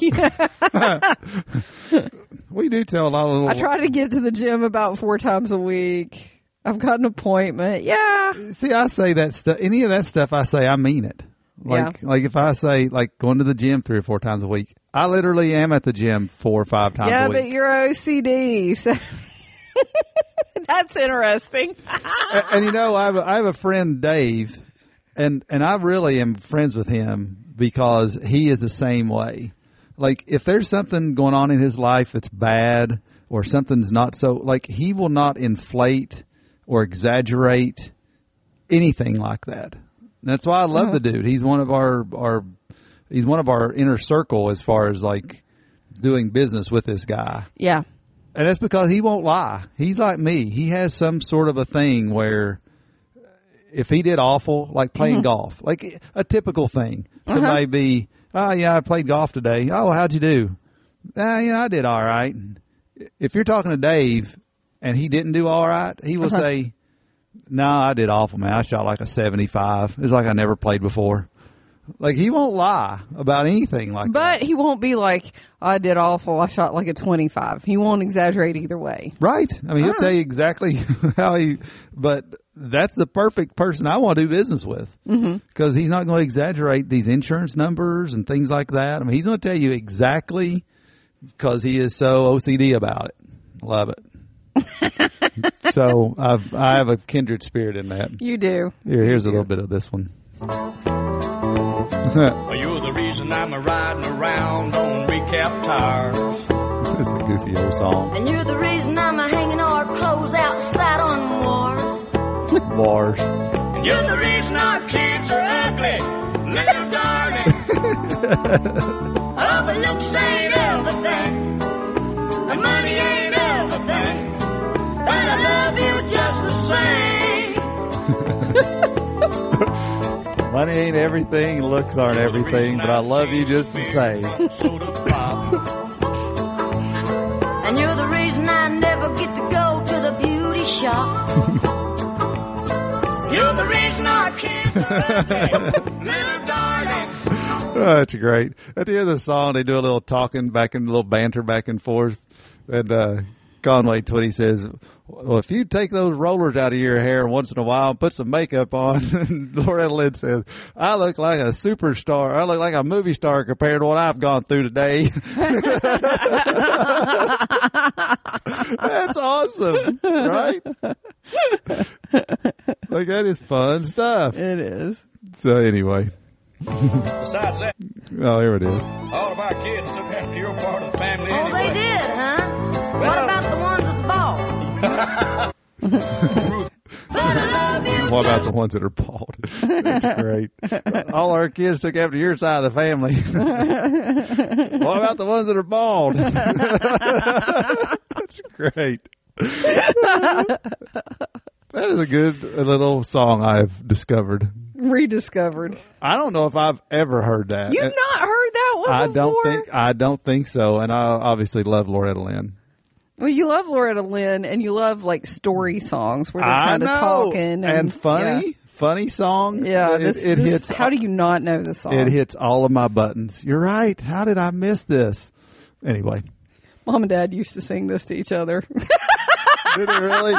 We do tell a lot of little... I try to get to the gym about four times a week. I've got an appointment. Yeah. See, I say that stuff. Any of that stuff, I say I mean it. Like, Yeah. like if I say like going to the gym three or four times a week, I literally am at the gym four or five times Yeah, a but week. you're O C D. So That's interesting. and, and you know, I have a, I have a friend, Dave, and and I really am friends with him because he is the same way. Like, if there's something going on in his life that's bad or something's not so, like, he will not inflate or exaggerate anything like that. And that's why I love uh-huh. the dude. He's one of our, our, he's one of our inner circle as far as like doing business with this guy. Yeah. And that's because he won't lie. He's like me. He has some sort of a thing where if he did awful, like playing mm-hmm. golf, like a typical thing, uh-huh. somebody be, oh yeah, I played golf today. Oh, how'd you do? Ah, yeah, I did all right. If you're talking to Dave and he didn't do all right, he will uh-huh. say, no, I did awful, man. I shot like a seventy-five. It's like I never played before. Like, he won't lie about anything like but that. But he won't be like, I did awful. I shot like a twenty-five. He won't exaggerate either way. Right. I mean, he'll tell you exactly how he, but that's the perfect person I want to do business with. Mm-hmm. Because he's not going to exaggerate these insurance numbers and things like that. I mean, he's going to tell you exactly because he is so O C D about it. Love it. So I've, I have a kindred spirit in that. You do. Here, here's you a do. little bit of this one. You're the reason I'm riding around on recap tires. This is a goofy old song. And you're the reason I'm hanging our clothes outside on wars. Bars. And you're the reason our kids are ugly, little darling. Oh, but looks ain't everything, and money ain't everything, but I love you just the same. Money ain't everything, looks aren't everything, but I love you just the same. And you're the reason I never get to go to the beauty shop. You're the reason our kids are ugly, little darling. Oh, that's great. At the end of the song, they do a little talking back and a little banter back and forth. And uh, Conway Twitty says, well, if you take those rollers out of your hair once in a while and put some makeup on, and Loretta Lynn says, I look like a superstar. I look like a movie star compared to what I've gone through today. That's awesome, right? Like, that is fun stuff. It is. So anyway. Besides that, oh, here it is. all of our kids took after your part of the family Oh, anyway. they did, huh? Well, what about the ones that's bald? What about the ones that are bald? That's great. All our kids took after your side of the family. What about the ones that are bald? That's great. That is a good little song I've discovered. Rediscovered. I don't know if I've ever heard that. You've not heard that one I before? don't think I don't think so. And I obviously love Loretta Lynn. Well, you love Loretta Lynn, and you love like story songs where they're kind of talking and, and funny, yeah. funny songs. Yeah, it, this, it this, hits. How do you not know the song? It hits all of my buttons. You're right. How did I miss this? Anyway, Mom and Dad used to sing this to each other. Did it really?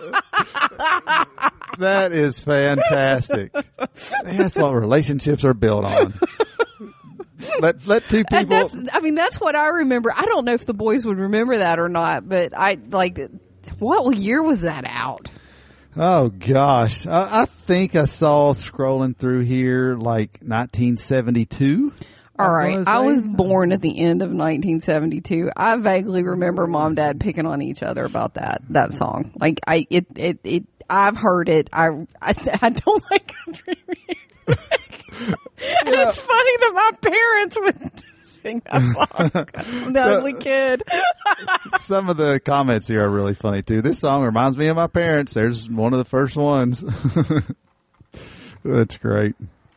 That is fantastic. That's what relationships are built on. Let let two people. That's, I mean, that's what I remember. I don't know if the boys would remember that or not, but I like. What year was that out? Oh gosh, I, I think I saw scrolling through here like nineteen seventy-two. All right, I was born at the end of nineteen seventy-two. I vaguely remember Mom, Dad picking on each other about that that song. Like I, it, it, it. I've heard it. I, I, I don't like country music. And Yeah. it's funny that my parents would sing that song. I'm the So- ugly kid. Some of the comments here are really funny too. This song reminds me of my parents. There's one of the first ones. That's great.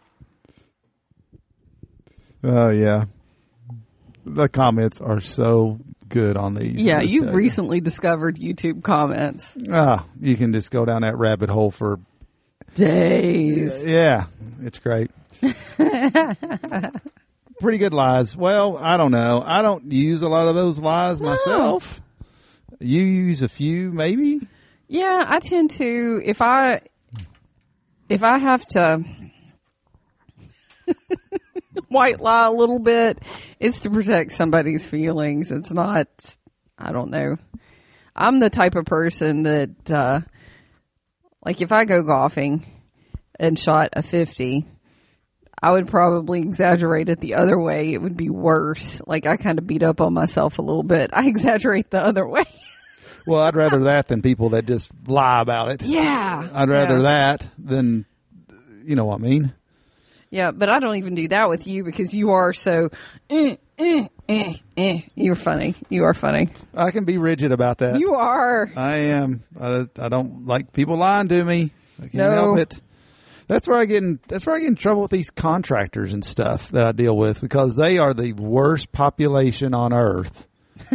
Oh yeah, the comments are so good on these. Yeah, I'll just you've tell you. recently discovered YouTube comments. Ah, you can just go down that rabbit hole for Days. yeah. It's great. Pretty good lies. Well, I don't know. I don't use a lot of those lies No. myself. You use a few, maybe. Yeah, I tend to if I if I have to white lie a little bit, it's to protect somebody's feelings. It's not. I don't know. I'm the type of person that, uh, like if I go golfing and shot a fifty, I would probably exaggerate it the other way. It would be worse. Like I kind of beat up on myself a little bit. I exaggerate the other way. Well, I'd rather that than people that just lie about it. Yeah. I'd rather yeah. that than, you know what I mean? Yeah, but I don't even do that with you because you are so, eh, eh, eh, eh. You're funny. You are funny. I can be rigid about that. You are. I am. I, I don't like people lying to me. I can't No. help it. That's where I get in, that's where I get in trouble with these contractors and stuff that I deal with because they are the worst population on earth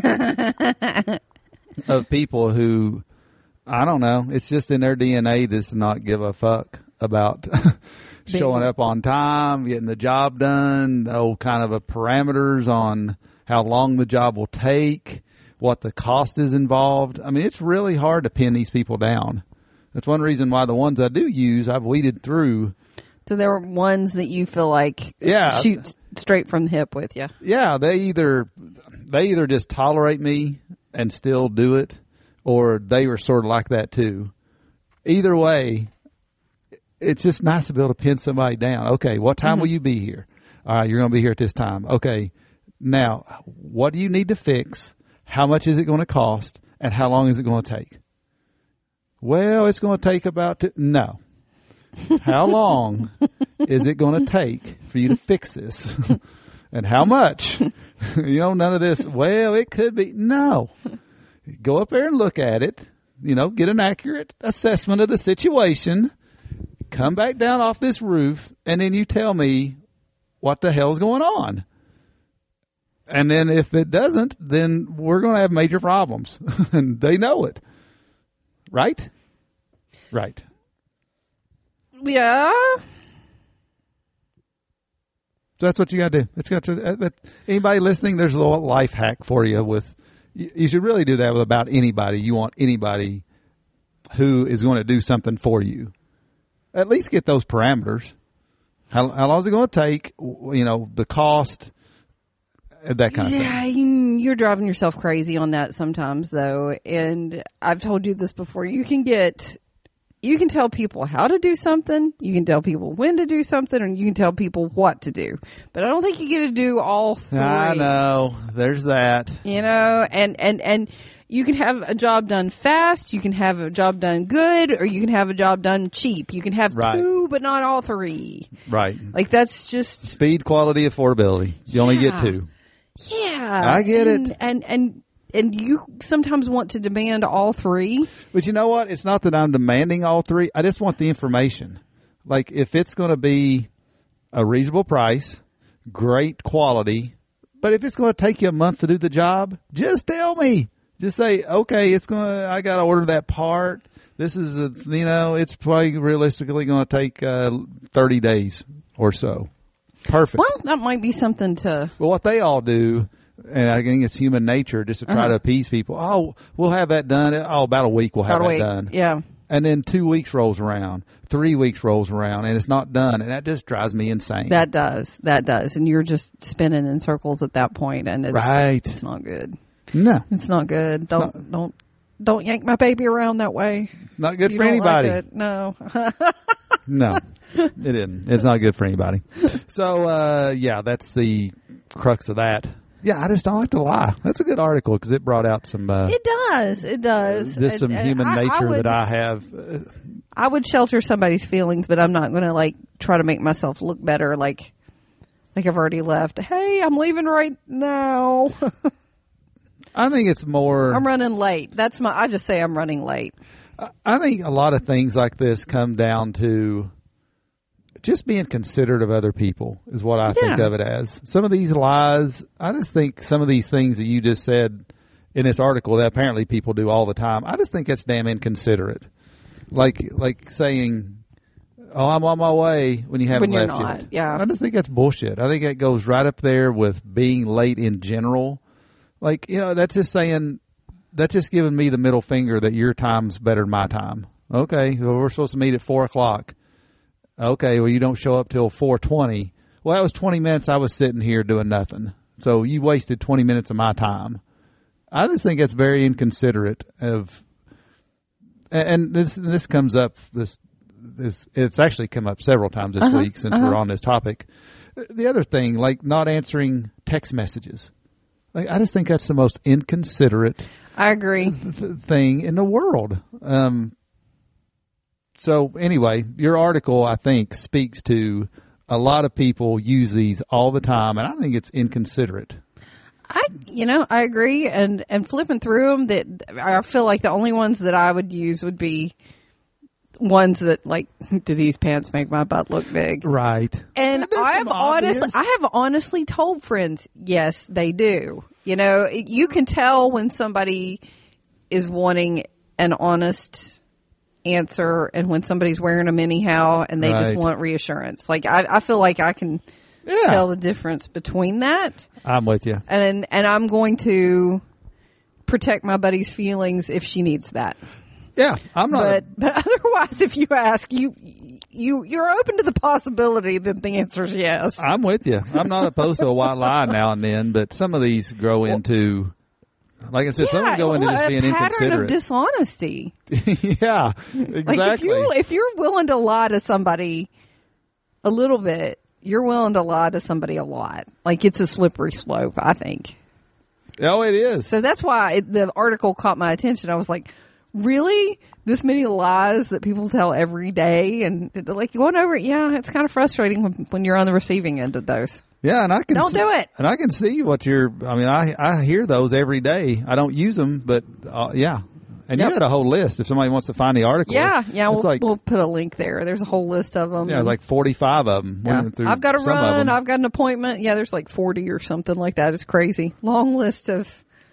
of people who, I don't know, it's just in their D N A to not give a fuck about showing up on time, getting the job done, no kind of a parameters on how long the job will take, what the cost is involved. I mean, it's really hard to pin these people down. That's one reason why the ones I do use, I've weeded through. So there were ones that you feel like Yeah. shoot straight from the hip with you. Yeah, they either they either just tolerate me and still do it, or they were sort of like that too. Either way, it's just nice to be able to pin somebody down. Okay, what time Mm-hmm. will you be here? All right, you're going to be here at this time. Okay, now what do you need to fix? How much is it going to cost? And how long is it going to take? Well, it's going to take about two. No. How long is it going to take for you to fix this? And how much? You know, none of this. Well, it could be. No. Go up there and look at it. You know, get an accurate assessment of the situation. Come back down off this roof, and then you tell me what the hell's going on. And then if it doesn't, then we're going to have major problems. And they know it. Right? Right. Yeah. So that's what you got to do. It's got to. Uh, that, anybody listening, there's a little life hack for you. With you, you should really do that with about anybody. You want anybody who is going to do something for you. At least get those parameters. How, how long is it going to take? You know, the cost, that kind of Yeah, thing. you- you're driving yourself crazy on that sometimes, though. And I've told you this before. You can get, you can tell people how to do something. You can tell people when to do something, and you can tell people what to do. But I don't think you get to do all three. I know. There's that. You know, and and and you can have a job done fast. You can have a job done good, or you can have a job done cheap. You can have Right. two, but not all three. Right. Like that's just Speed, quality, affordability. You only get Yeah. two. yeah. I get and, it. And and and you sometimes want to demand all three. But you know what? It's not that I'm demanding all three. I just want the information. Like if it's going to be a reasonable price, great quality, but if it's going to take you a month to do the job, just tell me. Just say, okay, it's going to, I got to order that part. This is a, you know, it's probably realistically going to take uh, thirty days or so. Perfect. Well, that might be something to. Well, what they all do, and I think it's human nature, just to try Uh-huh. to appease people. Oh, we'll have that done. Oh, about a week we'll have Gotta that wait. done. Yeah. And then two weeks rolls around, three weeks rolls around, and it's not done, and that just drives me insane. That does. That does. And you're just spinning in circles at that point, and it's, Right. it's not good. No, It's not good. Don't don't don't yank my baby around that way. not good You for don't like anybody. it. No. No, it isn't. It's not good for anybody. So, uh, yeah, that's the crux of that. Yeah, I just don't like to lie. That's a good article because it brought out some uh, It does. It does. just And- some and human I- I nature would- that I have. Uh, I would shelter somebody's feelings, but I'm not going to like try to make myself look better. Like, like I've already left. Hey, I'm leaving right now. I think it's more. I'm running late. That's my. I just say I'm running late. I think a lot of things like this come down to just being considerate of other people is what I think Yeah. of it as. Some of these lies, I just think some of these things that you just said in this article that apparently people do all the time, I just think that's damn inconsiderate. Like, like saying, oh, I'm on my way when you haven't When you're left not, yet. yeah. I just think that's bullshit. I think that goes right up there with being late in general. Like, you know, that's just saying, that's just giving me the middle finger that your time's better than my time. Okay, well, we're supposed to meet at four o'clock. Okay, well, you don't show up till four twenty. Well, that was twenty minutes I was sitting here doing nothing. So you wasted twenty minutes of my time. I just think it's very inconsiderate of, and this this comes up this this it's actually come up several times this uh-huh, week since uh-huh. we're on this topic. The other thing, like not answering text messages, like I just think that's the most inconsiderate. I agree. Th- thing in the world. Um. So anyway, your article I think speaks to a lot of people use these all the time, and I think it's inconsiderate. I, you know, I agree, and and flipping through them, that I feel like the only ones that I would use would be ones that like, do these pants make my butt look big? Right. And There's I've some honestly, obvious- I have honestly told friends, yes, they do. You know, you can tell when somebody is wanting an honest answer, and when somebody's wearing them anyhow, and they Right. just want reassurance. Like I, I feel like I can Yeah. tell the difference between that. I'm with you. And and I'm going to protect my buddy's feelings if she needs that. Yeah, I'm not. But but otherwise, if you ask, you you you're open to the possibility that the answer is yes. I'm with you. I'm not opposed to a white lie now and then, but some of these grow into, like I said, some of them go into well, just being a pattern of inconsiderate. dishonesty. Yeah, exactly. Like if you if you're willing to lie to somebody a little bit, you're willing to lie to somebody a lot. Like it's a slippery slope, I think. Oh, it is. So that's why it, the article caught my attention. I was like, really? This many lies that people tell every day? And like going over it, yeah, it's kind of frustrating when, when you're on the receiving end of those. Yeah, and I can Don't see, do it. And I can see what you're. I mean, I I hear those every day. I don't use them, but uh, yeah. And Yep. you had a whole list. If somebody wants to find the article, Yeah, yeah, it's we'll, like we'll put a link there. There's a whole list of them. yeah, like forty-five of them. Yeah. Went through I've got to some of run. them. I've got an appointment. Yeah, there's like forty or something like that. It's crazy. Long list of.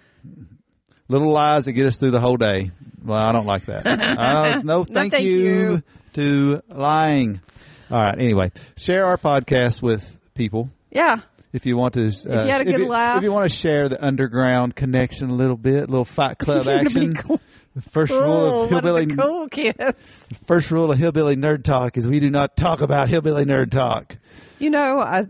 Little lies that get us through the whole day. Well, I don't like that. uh, no, thank, thank you, you. to lying. All right. Anyway, share our podcast with people Yeah. if you want to. Uh, If you had a good you, laugh. If you want to share the underground connection a little bit, a little Fight Club You're gonna be action. cool. First rule Oh, of one of hillbilly. the cool kids. First rule of hillbilly nerd talk is we do not talk about hillbilly nerd talk. You know, I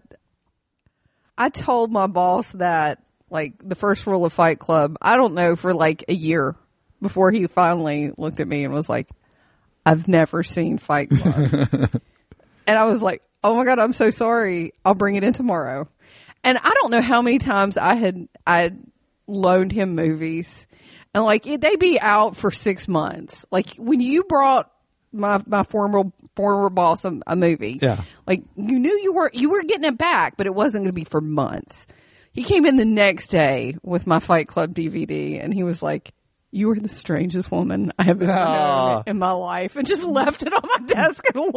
I told my boss that, like, the first rule of Fight Club, I don't know, for like a year before he finally looked at me and was like, I've never seen Fight Club. And I was like, oh my God, I'm so sorry. I'll bring it in tomorrow. And I don't know how many times I had, I loaned him movies, and like it, they'd be out for six months. Like when you brought my, my former, former boss a, a movie, Yeah. like you knew you were, you were getting it back, but it wasn't going to be for months. He came in the next day with my Fight Club D V D, and he was like, you are the strangest woman I have ever Aw. known in my life, and just left it on my desk and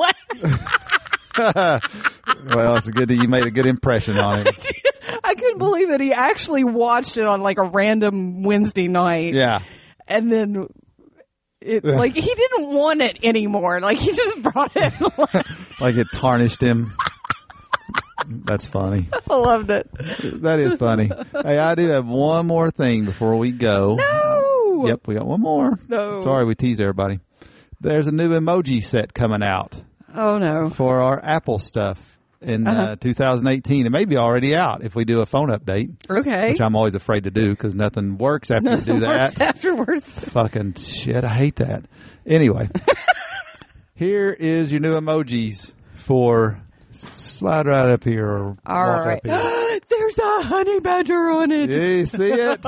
left. Well, it's good that you made a good impression on him. I couldn't believe that he actually watched it on like a random Wednesday night. Yeah. And then it, like, he didn't want it anymore. Like, he just brought it and left. Like it tarnished him. That's funny. I loved it. That is funny. Hey, I do have one more thing before we go. No! Yep, we got one more. No. Sorry, we teased everybody. There's a new emoji set coming out Oh, no. for our Apple stuff in uh Uh-huh. two thousand eighteen. It may be already out if we do a phone update, Okay. which I'm always afraid to do because nothing works after you do that. Works afterwards. Fucking shit, I hate that. Anyway, here is your new emojis for slide right up here or All walk right. up here. There's a honey badger on it. You see it?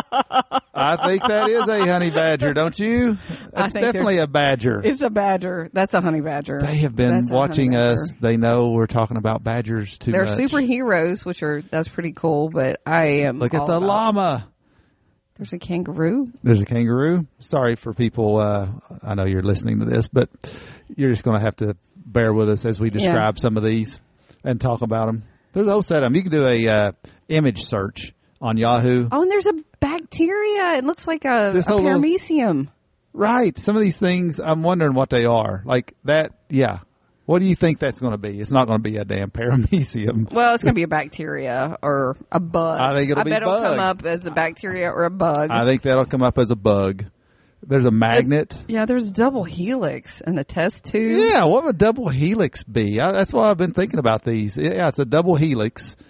I think that is a honey badger, don't you? That's think definitely a badger. It's a badger. That's a honey badger. They have been That's a honey watching badger. us. They know we're talking about badgers too They're much. superheroes, which are, that's pretty cool, but I am. Look at all the about- llama. There's a kangaroo. There's a kangaroo. Sorry for people. Uh, I know you're listening to this, but you're just going to have to bear with us as we describe some of these and talk about them. There's a whole set of them. You can do a uh, image search on Yahoo. Oh, and there's a bacteria. It looks like a, This a whole little- paramecium. Right. Some of these things, I'm wondering what they are. Like that, yeah. What do you think that's going to be? It's not going to be a damn paramecium. Well, it's going to be a bacteria or a bug. I think it'll I be bet it'll bug. come up as a bacteria or a bug. I think that'll come up as a bug. There's a magnet. Yeah, there's double helix and a test tube. Yeah, what would a double helix be? I, that's why I've been thinking about these. Yeah, it's a double helix.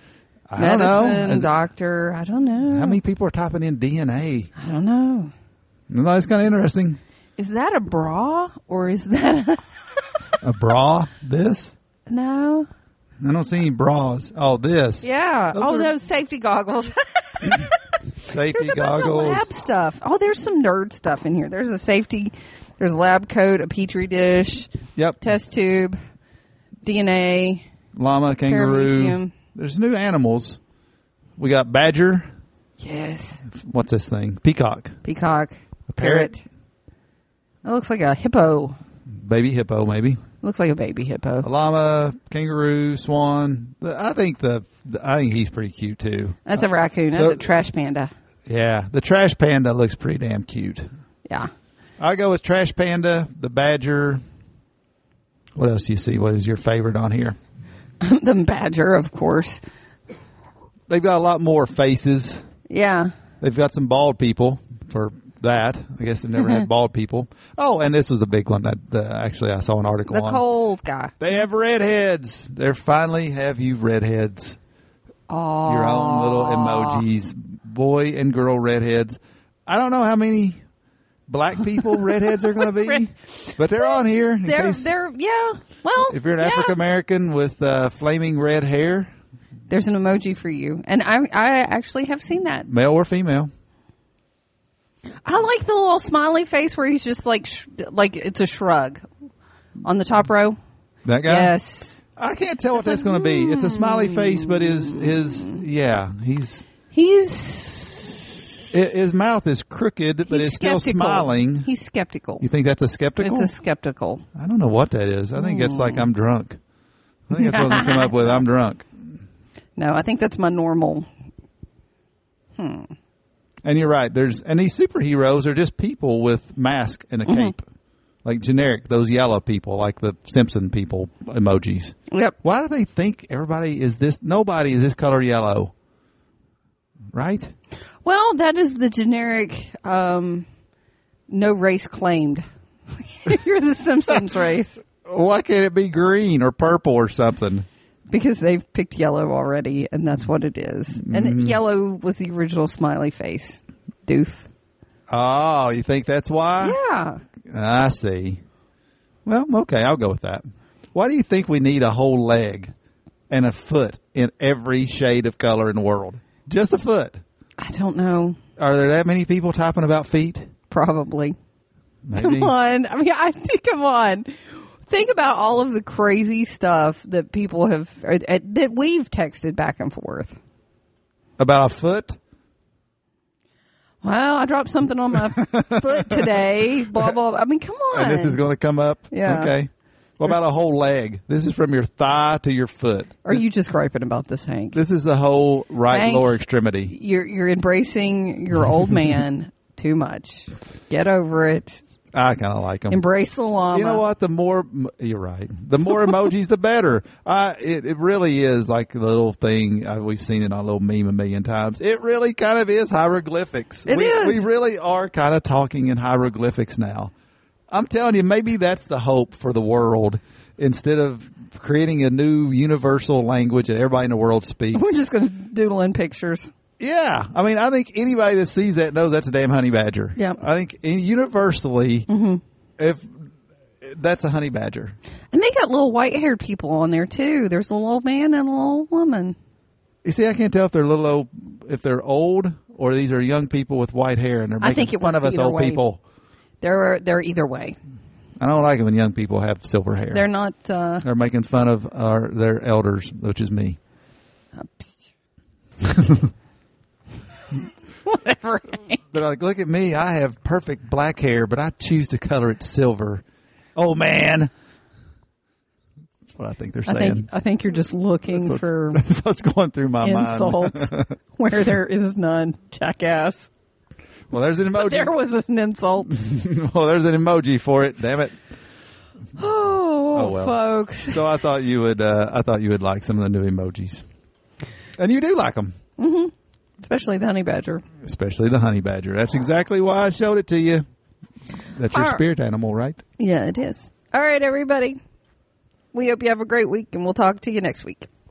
I don't Medicine, know. Is- doctor. I don't know. How many people are typing in D N A? I don't know. No, it's kind of interesting. Is that a bra or is that a... A bra? This? No. I don't see any bras. Oh, this. Yeah. Those oh, are- those safety goggles. Safety There's a bunch of goggles. lab stuff. Oh, there's some nerd stuff in here. There's a safety, there's a lab coat, a petri dish, Yep. test tube, D N A, Llama, kangaroo. paramecium. There's new animals. We got badger. Yes. What's this thing? Peacock. Peacock. A parrot. That looks like a hippo. Baby hippo, maybe. Looks like a baby A hippo. llama, kangaroo, swan. The- I think the, the I think he's pretty cute too. That's a raccoon. That's the- a trash panda. Yeah, the trash panda looks pretty damn cute. Yeah. I go with trash panda, the badger. What else do you see? What is your favorite on here? The badger, of course. They've got a lot more faces. Yeah. They've got some bald people for that. I guess they've never had bald people. Oh, and this was a big one that uh, actually I saw an article The on. cold guy. They have redheads. They finally have you redheads. Oh. Your own little emojis. Boy and girl redheads. I don't know how many black people redheads are going to be, but they're on here. in They're, case- they're, yeah. Well, if you're an yeah. African American with uh, flaming red hair, There's an emoji for you. And I I actually have seen that. male or female. I like the little smiley face where he's just like, sh- like it's a shrug on the top row. That guy? Yes. I can't tell what that's going to be. It's a smiley face, but his, his, yeah, he's, He's, i- his mouth is crooked, but he's it's still skeptical. smiling. He's skeptical. You think that's a skeptical? It's a skeptical. I don't know what that is. I think it's like I'm drunk. I think that's what we come up with. I'm drunk. No, I think that's my normal. And you're right. There's and these superheroes are just people with mask and a cape, like generic. Those yellow people, like the Simpson people emojis. Yep. Why do they think everybody is this? Nobody is this color yellow, right? Well, that is the generic, um, no race claimed. You're the Simpsons race. Why can't it be green or purple or something? Because they've picked yellow already, and that's what it is. Mm-hmm. And yellow was the original smiley face. Doof. Oh, you think that's why? Yeah. I see. Well, okay, I'll go with that. Why do you think we need a whole leg and a foot in every shade of color in the world? Just a foot. I don't know. Are there that many people typing about feet? Probably. Maybe. Come on. I mean, I think, come on. Think about all of the crazy stuff that people have, or, uh, that we've texted back and forth. About a foot? Well, I dropped something on my foot today. Blah, blah, blah. I mean, come on. And this is going to come up? Yeah. Okay. What about a whole leg? This is from your thigh to your foot. Are you just griping about this, Hank? This is the whole right Hank, lower extremity. You're, you're embracing your old man too much. Get over it. I kind of like them. Embrace the llama. You know what? The more you're right. The more emojis, the better. I it, it really is like the little thing. Uh, we've seen it on a little meme a million times. It really kind of is hieroglyphics. It we, is. We really are kind of talking in hieroglyphics now. I'm telling you, maybe that's the hope for the world. Instead of creating a new universal language that everybody in the world speaks. We're just going to doodle in pictures. Yeah, I mean, I think anybody that sees that knows that's a damn honey badger. Yeah. I think universally, Mm-hmm. if that's a honey badger. And they got little white-haired people on there, too. There's a little old man and a little old woman. You see, I can't tell if they're little old, if they're old, or these are young people with white hair, and they're I making think it fun of works us either old way. people. They're, they're either way. I don't like it when young people have silver hair. They're not... Uh, They're making fun of our their elders, which is me. whatever. They're like, look at me, I have perfect black hair, but I choose to color it silver. Oh man, that's what I think they're I saying. think, I think you're just looking That's what's- for That's what's going through my insults where there is none, jackass. mind. Well, there's an emoji. There was an insult. well, there's an emoji for it. Damn it. Oh, Oh, well. folks. So I thought you would. Uh, I thought you would like some of the new emojis, and you do like them, Especially the honey badger. especially the honey badger. That's exactly why I showed it to you. That's your All right. spirit animal, right? Yeah, it is. All right, everybody. We hope you have a great week, and we'll talk to you next week.